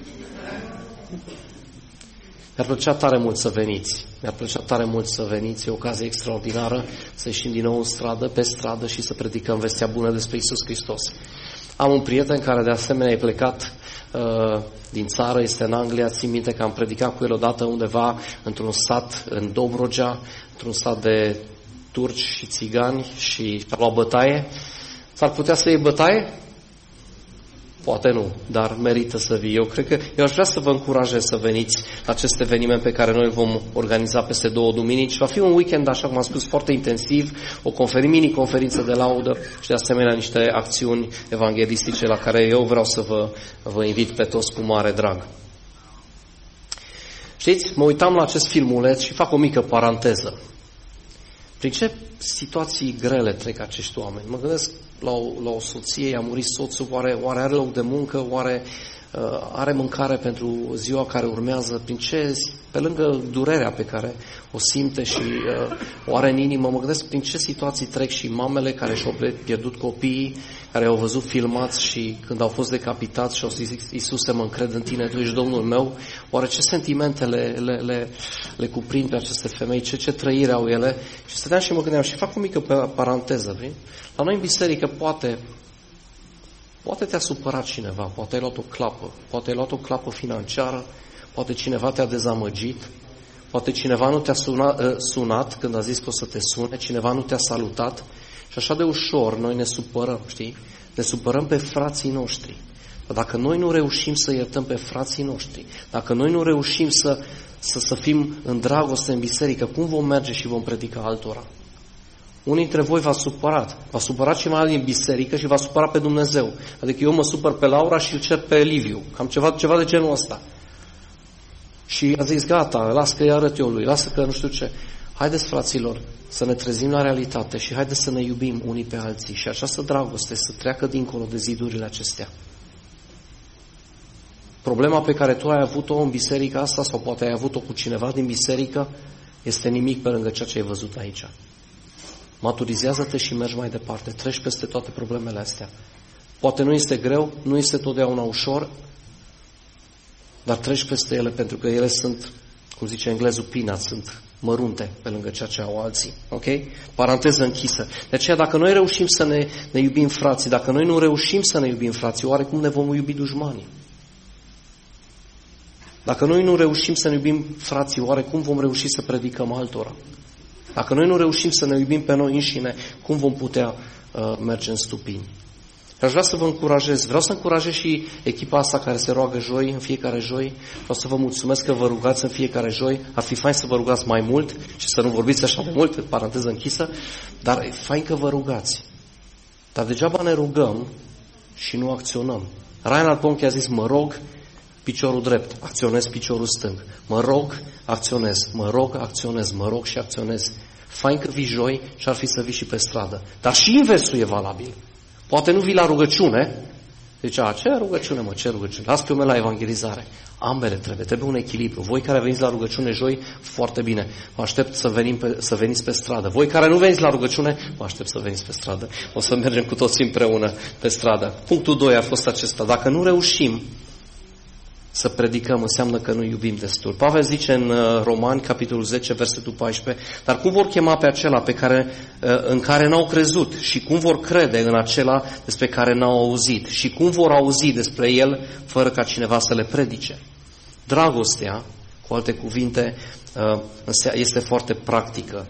Mi-ar plăcea tare mult să veniți. Mi-ar plăcea tare mult să veniți. E o ocazie extraordinară să ieșim din nou în stradă, pe stradă și să predicăm vestea bună despre Iisus Hristos. Am un prieten care de asemenea e plecat uh, din țară, este în Anglia. Țin minte că am predicat cu el odată undeva într-un sat în Dobrogea, într-un sat de turci și țigani și a luat bătaie. S-ar putea să iei bătaie? Poate nu, dar merită să vii. Eu cred că eu aș vrea să vă încurajez să veniți la acest eveniment pe care noi îl vom organiza peste două duminici. Va fi un weekend, așa cum am spus, foarte intensiv, o conferi, mini-conferință de laudă și de asemenea niște acțiuni evanghelistice la care eu vreau să vă, vă invit pe toți cu mare drag. Știți, mă uitam la acest filmuleț și fac o mică paranteză. Prin ce situații grele trec acești oameni? Mă gândesc la o, la o soție, i-a murit soțul, oare, oare are loc de muncă, oare uh, are mâncare pentru ziua care urmează? Prin ce, pe lângă durerea pe care o simte și uh, o are în inimă, mă gândesc prin ce situații trec și mamele care și-au pierdut copiii, care au văzut filmați și când au fost decapitați și au zis, Iisuse, mă încred în tine, tu ești Domnul meu. Oare ce sentimente le, le, le, le cuprind pe aceste femei, ce, ce trăire au ele? Și stăteam și mă gândeam și fac o mică paranteză. Vrei? La noi în biserică poate, poate te-a supărat cineva, poate ai luat o clapă, poate ai luat o clapă financiară, poate cineva te-a dezamăgit, poate cineva nu te-a sunat, sunat când a zis că o să te sune, cineva nu te-a salutat. Și așa de ușor noi ne supărăm, știi? Ne supărăm pe frații noștri. Dar dacă noi nu reușim să iertăm pe frații noștri, dacă noi nu reușim să, să, să fim în dragoste în biserică, cum vom merge și vom predica altora? Unii dintre voi v-a supărat. V-a supărat cineva din biserică și v-a supărat pe Dumnezeu. Adică eu mă supăr pe Laura și îl cer pe Liviu. Cam ceva, ceva de genul ăsta. Și a zis, gata, las că îi arăt eu lui, lasă că nu știu ce. Haideți, fraților, să ne trezim la realitate și haideți să ne iubim unii pe alții și această dragoste să treacă dincolo de zidurile acestea. Problema pe care tu ai avut-o în biserica asta sau poate ai avut-o cu cineva din biserică este nimic pe lângă ceea ce ai văzut aici. Maturizează-te și mergi mai departe. Treci peste toate problemele astea. Poate nu este greu, nu este totdeauna ușor, dar treci peste ele pentru că ele sunt, cum zice englezul, peanuts, sunt mărunte pe lângă ceea ce au alții. Ok? Paranteză închisă. De aceea, dacă noi reușim să ne, ne iubim frații, dacă noi nu reușim să ne iubim frații, oare cum ne vom iubi dușmanii? Dacă noi nu reușim să ne iubim frații, oare cum vom reuși să predicăm altora? Dacă noi nu reușim să ne iubim pe noi înșine, cum vom putea uh, merge în stupini? Aș vrea să vă încurajez. Vreau să încurajez și echipa asta care se roagă joi, în fiecare joi. Vreau să vă mulțumesc că vă rugați în fiecare joi. Ar fi fain să vă rugați mai mult și să nu vorbiți așa de mult, paranteză închisă, dar e fain că vă rugați. Dar degeaba ne rugăm și nu acționăm. Reinhard Bonnke a zis, mă rog, piciorul drept, acționez piciorul stâng. Mă rog, acționez, mă rog, acționez, mă rog și acționez. Fain că vii joi și ar fi să vii și pe stradă. Dar și inversul e valabil. Poate nu vii la rugăciune. Deci, a, ce rugăciune, mă, ce rugăciune? Las pe la evangelizare. Ambele trebuie, trebuie un echilibru. Voi care veniți la rugăciune joi, foarte bine. Vă aștept să, venim pe, să veniți pe stradă. Voi care nu veniți la rugăciune, vă aștept să veniți pe stradă. O să mergem cu toți împreună pe stradă. Punctul doi a fost acesta. Dacă nu reușim să predicăm, înseamnă că nu iubim destul. Pavel zice în Romani, capitolul zece, versetul paisprezece, dar cum vor chema pe acela pe care, în care n-au crezut și cum vor crede în acela despre care n-au auzit și cum vor auzi despre el fără ca cineva să le predice? Dragostea, cu alte cuvinte, este foarte practică.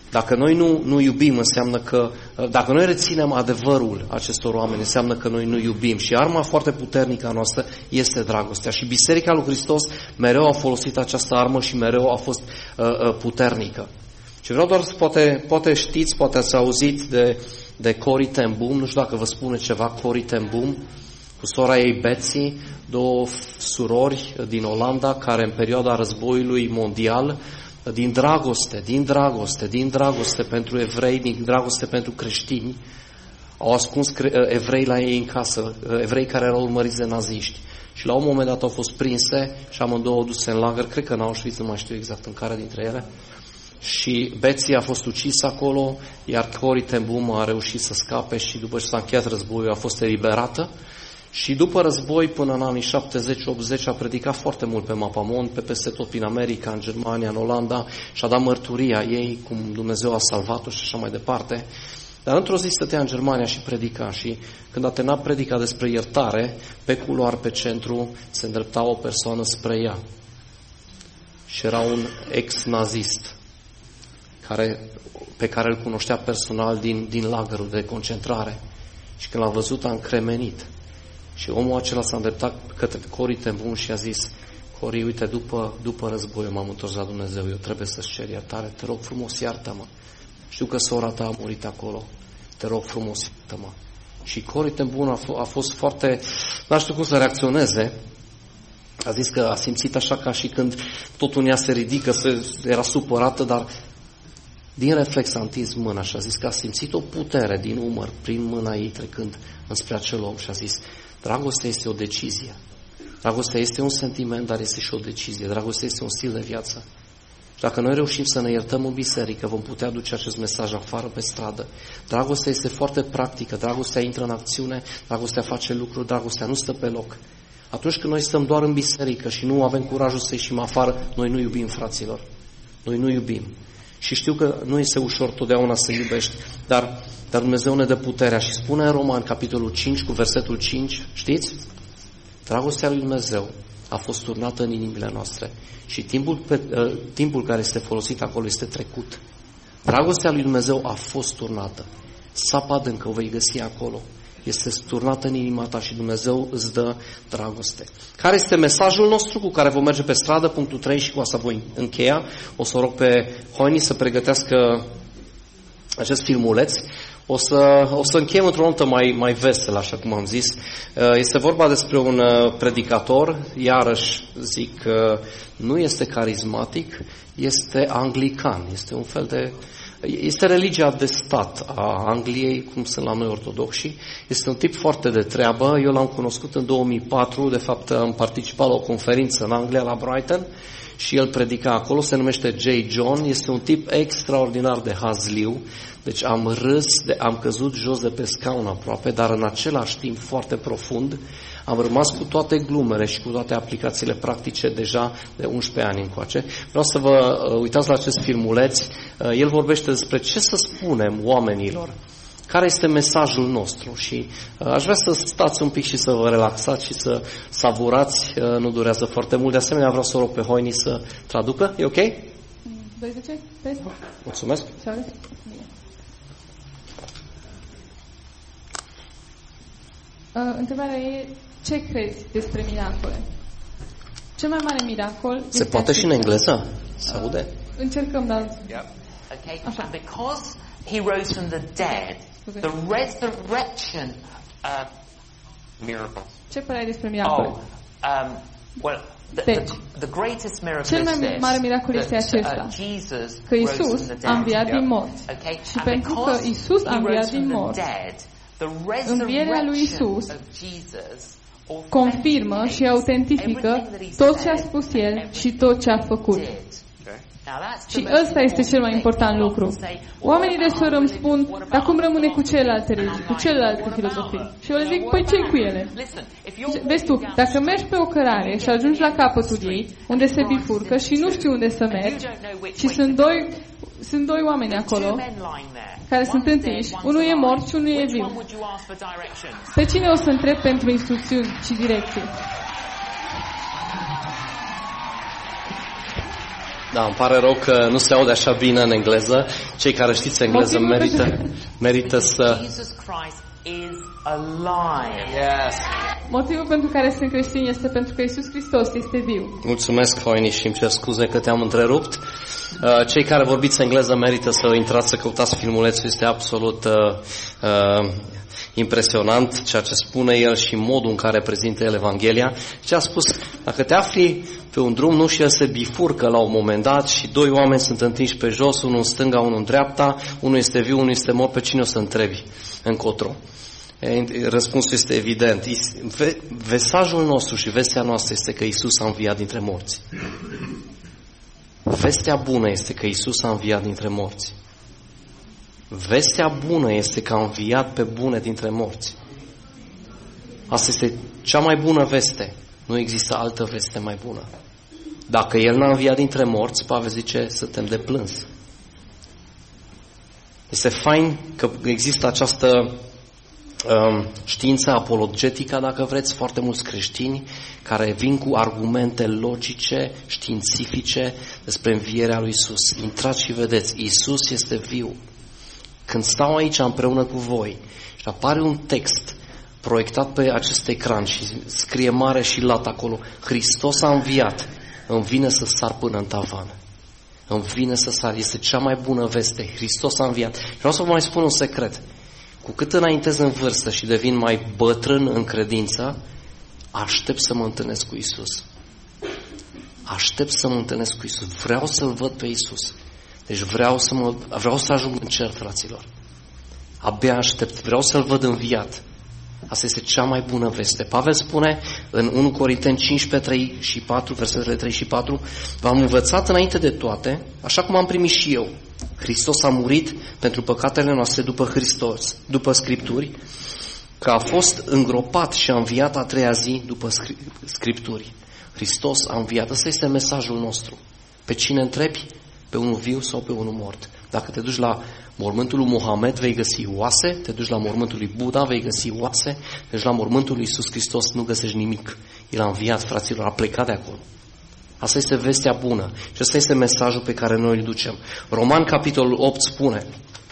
Dacă noi nu, nu iubim, înseamnă că, dacă noi reținem adevărul acestor oameni, înseamnă că noi nu iubim. Și arma foarte puternică a noastră este dragostea. Și Biserica lui Hristos mereu a folosit această armă și mereu a fost uh, uh, puternică. Și vreau doar să poate, poate știți, poate ați auzit de, de Corrie ten Boom, nu știu dacă vă spune ceva, Corrie ten Boom, cu sora ei Betsy, două surori din Olanda care în perioada războiului mondial, din dragoste, din dragoste, din dragoste pentru evrei, din dragoste pentru creștini, au ascuns evrei la ei în casă, evrei care erau urmăriți de naziști. Și la un moment dat au fost prinse și amândouă duse în lagăr, cred că în Auschwitz, nu mai știu exact în care dintre ele. Și Betsy a fost ucisă acolo, iar Corrie ten Boom a reușit să scape și după ce s-a încheiat războiul a fost eliberată. Și după război, până în anii șaptezeci optzeci, a predicat foarte mult pe Mapamond, pe peste tot prin America, în Germania, în Olanda, și a dat mărturia ei, cum Dumnezeu a salvat-o și așa mai departe. Dar într-o zi stătea în Germania și predica și când a terminat predica despre iertare, pe culoar, pe centru, se îndrepta o persoană spre ea. Și era un ex-nazist care, pe care îl cunoștea personal din, din lagărul de concentrare. Și când l-a văzut, a încremenit. Și omul acela s-a îndreptat către Corrie ten Boom și a zis: Corrie, uite, după, după război m-am întors la Dumnezeu, eu trebuie să-ți cer iertare, te rog frumos, iartă-mă. Știu că sora ta a murit acolo, te rog frumos, iartă-mă. Și Corrie ten Boom a, f- a fost foarte, n-a știu cum să reacționeze, a zis că a simțit așa ca și când totul în ea se ridică, se, era supărată, dar din reflex a întins mâna și a zis că a simțit o putere din umăr, prin mâna ei trecând înspre acel om și a zis: dragostea este o decizie. Dragostea este un sentiment, dar este și o decizie. Dragostea este un stil de viață. Și dacă noi reușim să ne iertăm în biserică, vom putea duce acest mesaj afară pe stradă. Dragostea este foarte practică. Dragostea intră în acțiune, dragostea face lucruri, dragostea nu stă pe loc. Atunci când noi stăm doar în biserică și nu avem curajul să ieșim afară, noi nu iubim, fraților. Noi nu iubim. Și știu că nu este ușor totdeauna să iubești, dar, dar Dumnezeu ne dă puterea și spune în Roman, capitolul cinci, cu versetul cinci, știți? Dragostea lui Dumnezeu a fost turnată în inimile noastre și timpul, pe, uh, timpul care este folosit acolo este trecut. Dragostea lui Dumnezeu a fost turnată. Sapa adâncă o vei găsi acolo. Este turnată în inima ta și Dumnezeu îți dă dragoste. Care este mesajul nostru cu care vom merge pe stradă? Punctul trei și cu asta voi încheia. O să o rog pe Hoini să pregătească acest filmuleț. O să, o să încheiem într-o notă mai, mai veselă, așa cum am zis. Este vorba despre un predicator, iarăși zic că nu este carismatic, este anglican, este un fel de... Este religia de stat a Angliei, cum sunt la noi ortodoxi. Este un tip foarte de treabă. Eu l-am cunoscut în două mii patru, de fapt am participat la o conferință în Anglia, la Brighton, și el predica acolo, se numește J. John. Este un tip extraordinar de hazliu, deci am râs, de, am căzut jos de pe scaun aproape, dar în același timp foarte profund. Am rămas cu toate glumele și cu toate aplicațiile practice deja de unsprezece ani încoace. Vreau să vă uh, uitați la acest filmuleț. Uh, el vorbește despre ce să spunem oamenilor, care este mesajul nostru și uh, aș vrea să stați un pic și să vă relaxați și să savurați, uh, nu durează foarte mult. De asemenea, vreau să o rog pe Hoini să traducă. E ok? doisprezece? Mulțumesc. Sorry. Uh, întrebarea e: ce crezi despre miracole? Cel mai mare miracol se poate și în engleză? Se aude? Uh, încercăm, dar... Yeah. Okay. And because he rose from the dead, okay, the resurrection uh, miracle. Ce părere ai despre miracole? Oh, um, well, the, deci, the, the greatest miracle cel mai is this, mare miracol este acesta, că Iisus a înviat din morți. Okay. Și pentru că Iisus a înviat din morți, învierea lui Iisus confirmă și autentifică tot ce a spus El și tot ce a făcut. Și ăsta este cel mai important lucru. Oamenii de soră îmi spun: dar cum rămâne cu celelalte religii, cu celelalte filozofii? Și eu le zic: păi ce cu ele? Vezi tu, dacă mergi pe o cărare și ajungi la capătul ei, unde se bifurcă și nu știi unde să mergi, și sunt doi, sunt doi oameni acolo care sunt întinși, unul e mort și unul e viu. Pe cine o să întreb pentru instrucțiuni și direcții? Da, îmi pare rău că nu se aude așa bine în engleză. Cei care știți engleză merită, merită să... Jesus Christ is alive. Yes. Motivul pentru care sunt creștini este pentru că Iisus Hristos este viu. Mulțumesc, Hoini, și îmi cer scuze că te-am întrerupt. Cei care vorbiți engleză merită să intrați să căutați filmulețul, este absolut uh, uh, impresionant ceea ce spune el și modul în care prezintă el Evanghelia. Și a spus, dacă te afli pe un drum, nu, și el se bifurcă la un moment dat și doi oameni sunt întinși pe jos, unul în stânga, unul în dreapta, unul este viu, unul este mort, pe cine o să întrebi încotro? Răspunsul este evident. Mesajul nostru și vestea noastră este că Iisus a înviat dintre morți. Vestea bună este că Iisus a înviat dintre morți. Vestea bună este că a înviat pe bune dintre morți. Asta este cea mai bună veste. Nu există altă veste mai bună. Dacă El n-a înviat dintre morți, Pavel zice, suntem de plâns. Este fain că există această um, știință apologetică, dacă vreți, foarte mulți creștini care vin cu argumente logice, științifice despre învierea lui Iisus. Intrați și vedeți, Iisus este viu. Când stau aici împreună cu voi și apare un text proiectat pe acest ecran și scrie mare și lat acolo, Hristos a înviat, îmi vine să sar până în tavan. Îmi vine să sar. Este cea mai bună veste. Hristos a înviat. Vreau să vă mai spun un secret. Cu cât înaintez în vârstă și devin mai bătrân în credință, aștept să mă întâlnesc cu Iisus. Aștept să mă întâlnesc cu Iisus. Vreau să-L văd pe Iisus. Deci vreau să, mă, vreau să ajung în cer, fraților. Abia aștept. Vreau să-L văd înviat. Asta este cea mai bună veste. Pavel spune în unu Corinteni cincisprezece, trei și patru, versetele trei și patru, v-am învățat înainte de toate, așa cum am primit și eu. Hristos a murit pentru păcatele noastre după Hristos, după Scripturi, că a fost îngropat și a înviat a treia zi după Scripturi. Hristos a înviat. Ăsta este mesajul nostru. Pe cine întrebi? Pe unul viu sau pe unul mort? Dacă te duci la mormântul lui Mohamed, vei găsi oase, te duci la mormântul lui Buddha, vei găsi oase, te duci la mormântul lui Iisus Hristos, nu găsești nimic. El a înviat, fraților, a plecat de acolo. Asta este vestea bună și asta este mesajul pe care noi îl ducem. Roman, capitolul opt, spune,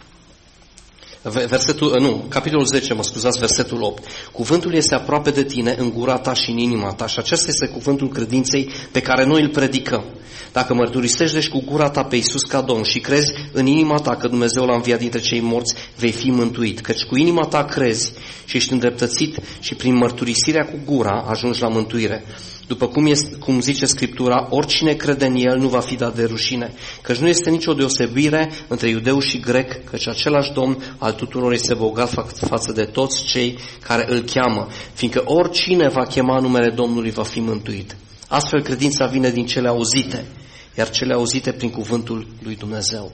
versetul, nu, capitolul zece, mă scuzați, versetul opt. Cuvântul este aproape de tine, în gura ta și în inima ta. Și acesta este cuvântul credinței pe care noi îl predicăm. Dacă mărturisești deci cu gura ta pe Iisus ca Domn și crezi în inima ta că Dumnezeu l-a înviat dintre cei morți, vei fi mântuit. Căci cu inima ta crezi și ești îndreptățit și prin mărturisirea cu gura ajungi la mântuire. După cum, este, cum zice Scriptura, oricine crede în El nu va fi dat de rușine, căci nu este nicio deosebire între iudeu și grec, căci același Domn al tuturor este bogat fa- față de toți cei care îl cheamă, fiindcă oricine va chema numele Domnului va fi mântuit. Astfel credința vine din cele auzite, iar cele auzite prin cuvântul lui Dumnezeu.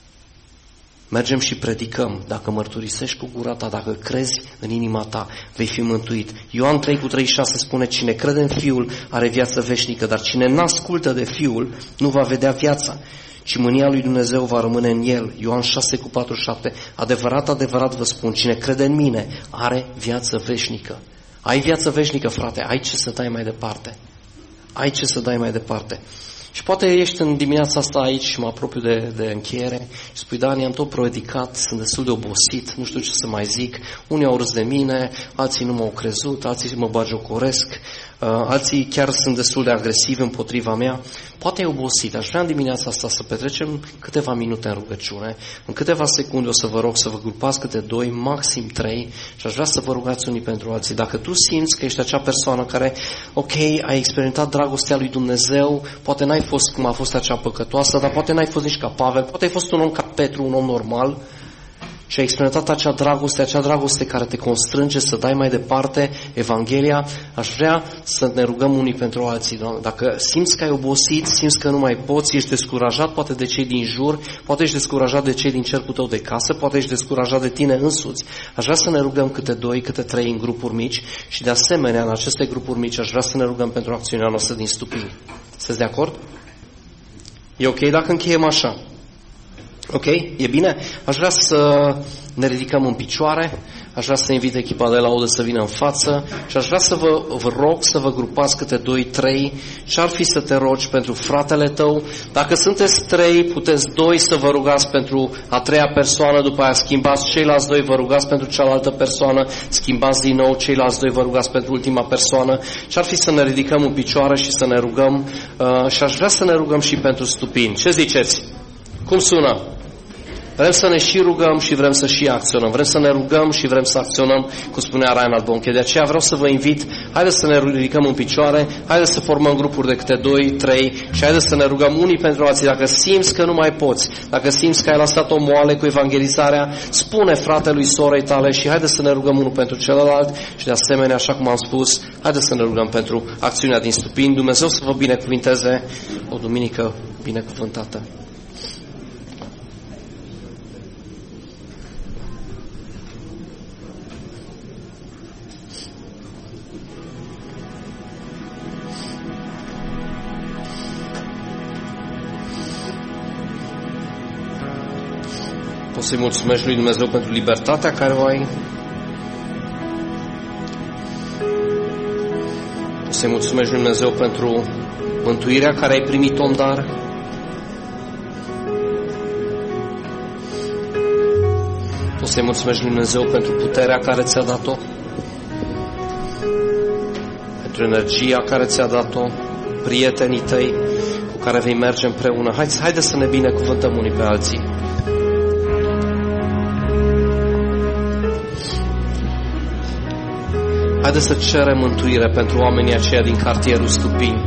Mergem și predicăm. Dacă mărturisești cu gura ta, dacă crezi în inima ta, vei fi mântuit. Ioan trei cu treizeci și șase spune, cine crede în Fiul are viață veșnică, dar cine n-ascultă de Fiul nu va vedea viața, ci mânia lui Dumnezeu va rămâne în el. Ioan șase cu patruzeci și șapte. Adevărat, adevărat vă spun, cine crede în mine are viață veșnică. Ai viață veșnică, frate, ai ce să dai mai departe. Ai ce să dai mai departe. Și poate ești în dimineața asta aici și mă apropiu de, de încheiere și spui, Dani, am tot predicat, sunt destul de obosit, nu știu ce să mai zic, unii au râs de mine, alții nu m-au crezut, alții mă bagiocoresc, uh, alții chiar sunt destul de agresivi împotriva mea. Poate e obosit, aș vrea în dimineața asta să petrecem câteva minute în rugăciune, în câteva secunde o să vă rog să vă grupați câte doi, maxim trei și aș vrea să vă rugați unii pentru alții. Dacă tu simți că ești acea persoană care, ok, ai experimentat dragostea lui Dumnezeu, poate n-ai fost cum a fost acea păcătoasă, dar poate n-ai fost nici ca Pavel, poate ai fost un om ca Petru, un om normal și ai experimentat acea dragoste, acea dragoste care te constrânge să dai mai departe Evanghelia. Aș vrea să ne rugăm unii pentru alții. Dacă simți că ai obosit, simți că nu mai poți, ești descurajat poate de cei din jur, poate ești descurajat de cei din cercul tău de casă, poate ești descurajat de tine însuți. Aș vrea să ne rugăm câte doi, câte trei în grupuri mici și de asemenea în aceste grupuri mici aș vrea să ne rugăm pentru acțiunea noastră din Stupini. Sunteți de acord? E ok dacă încheiem așa? Ok? E bine? Aș vrea să ne ridicăm în picioare, Aș vrea să invit echipa de laudă să vină în față și aș vrea să vă, vă rog să vă grupați câte doi, trei. Ce-ar fi să te rogi pentru fratele tău? Dacă sunteți trei, puteți doi să vă rugați pentru a treia persoană, după aia schimbați ceilalți doi, vă rugați pentru cealaltă persoană, schimbați din nou ceilalți doi, vă rugați pentru ultima persoană. Ce-ar fi să ne ridicăm în picioare și să ne rugăm? Uh, și aș vrea să ne rugăm și pentru stupini. Ce ziceți? Cum sună? Vrem să ne și rugăm și vrem să și acționăm. Vrem să ne rugăm și vrem să acționăm, cum spunea Reinhard Bonke. De aceea vreau să vă invit, haideți să ne ridicăm în picioare, haideți să formăm grupuri de câte doi, trei și haideți să ne rugăm unii pentru alții. Dacă simți că nu mai poți, dacă simți că ai lăsat o moale cu evangelizarea, spune fratelui, sorei tale și haideți să ne rugăm unul pentru celălalt și de asemenea, așa cum am spus, haideți să ne rugăm pentru acțiunea din stupini. Dumnezeu să vă binecuvinteze o duminică binecuvântată. Poți să-i mulțumești lui Dumnezeu pentru libertatea care o ai. Poți să-i mulțumești lui Dumnezeu pentru mântuirea care ai primit-o în dar. Poți să-i mulțumești lui Dumnezeu pentru puterea care ți-a dat-o, pentru energia care ți-a dat-o, prietenii tăi cu care vei merge împreună. Haide, haide să ne binecuvântăm unii pe alții. Haideți să cerem mântuire pentru oamenii aceia din cartierul Stupini.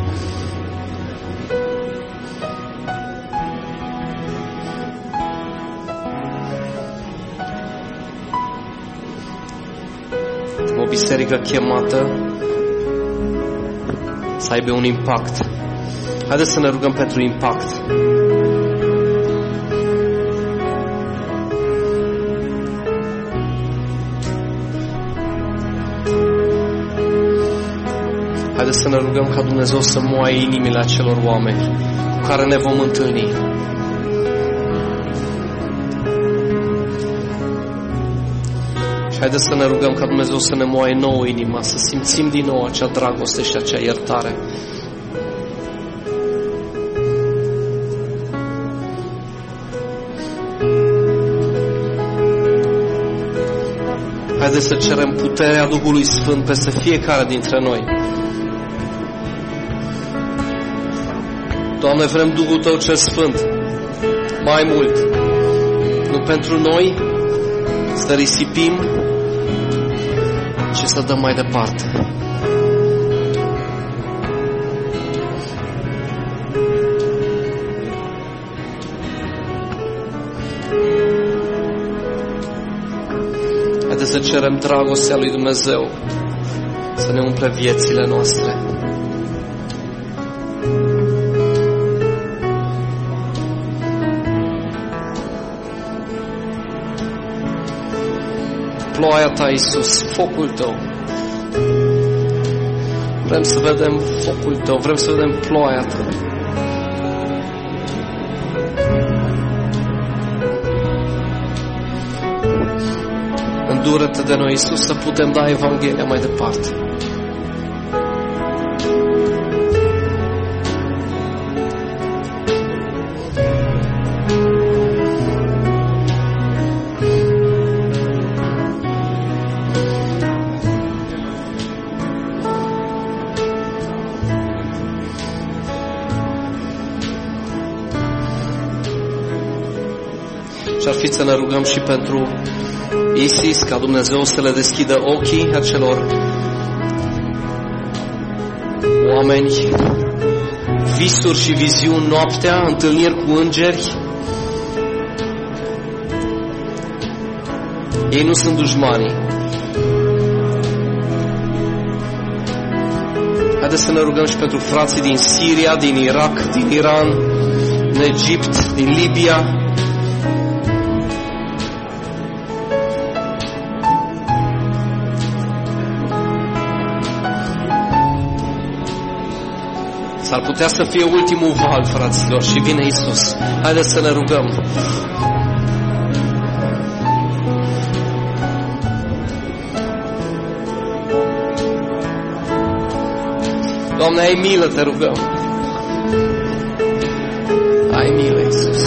O biserică chemată să aibă un impact. Haideți să ne rugăm pentru impact. Haideți să ne rugăm ca Dumnezeu să moaie inimile acelor oameni cu care ne vom întâlni. Și haideți să ne rugăm ca Dumnezeu să ne moaie nouă inima, să simțim din nou acea dragoste și acea iertare. Haideți să cerem puterea Duhului Sfânt peste fiecare dintre noi. Doamne, vrem Duhul Tău cel Sfânt mai mult. Nu pentru noi să risipim, ci să dăm mai departe. Haideți să cerem dragostea lui Dumnezeu să ne umple viețile noastre. Ploaia Ta, Iisus, focul Tău. Vrem să vedem focul Tău, vrem să vedem ploaia Ta. Îndură-te de noi, Iisus, să putem da Evanghelia mai departe. Și-ar fi să ne rugăm și pentru ISIS, ca Dumnezeu să le deschidă ochii acelor oameni, visuri și viziuni noaptea, întâlniri cu îngeri. Ei nu sunt dușmanii. Haideți să ne rugăm și pentru frații din Siria, din Irak, din Iran, din Egipt, din Libia. S-ar putea să fie ultimul val, fraților, și vine Iisus. Haideți să ne rugăm. Doamne, ai milă, te rugăm. Ai milă, Iisus.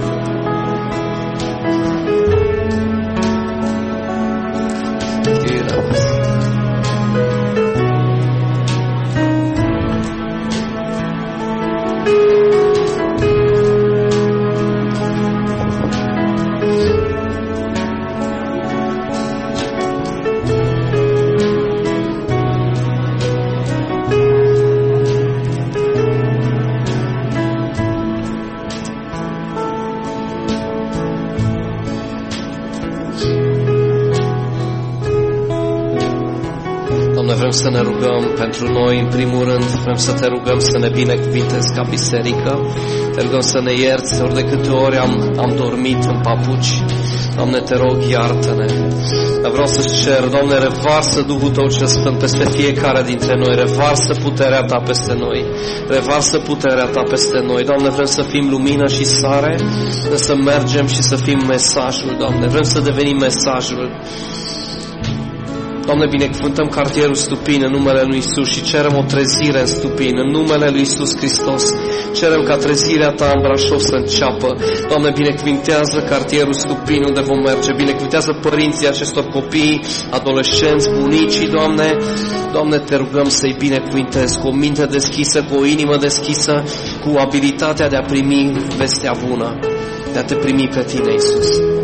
Vrem să ne rugăm pentru noi, în primul rând, vrem să te rugăm să ne binecuvintezi ca biserică, te rugăm să ne ierți ori de câte ori am, am dormit în papuci. Doamne, te rog, iartă-ne. Dar vreau să-ți cer, Doamne, revarsă Duhul Tău cel Sfânt peste fiecare dintre noi, revarsă puterea Ta peste noi, revarsă puterea Ta peste noi. Doamne, vrem să fim lumină și sare, vrem să mergem și să fim mesajul, Doamne, vrem să devenim mesajul. Doamne, binecuvântăm cartierul Stupin în numele Lui Iisus și cerem o trezire în Stupin, în numele Lui Iisus Hristos. Cerem ca trezirea Ta în Brașov să înceapă. Doamne, binecuvintează cartierul Stupin unde vom merge, binecuvintează părinții acestor copii, adolescenți, bunicii, Doamne. Doamne, te rugăm să-i binecuvintezi cu o minte deschisă, cu o inimă deschisă, cu abilitatea de a primi vestea bună, de a te primi pe Tine, Iisus.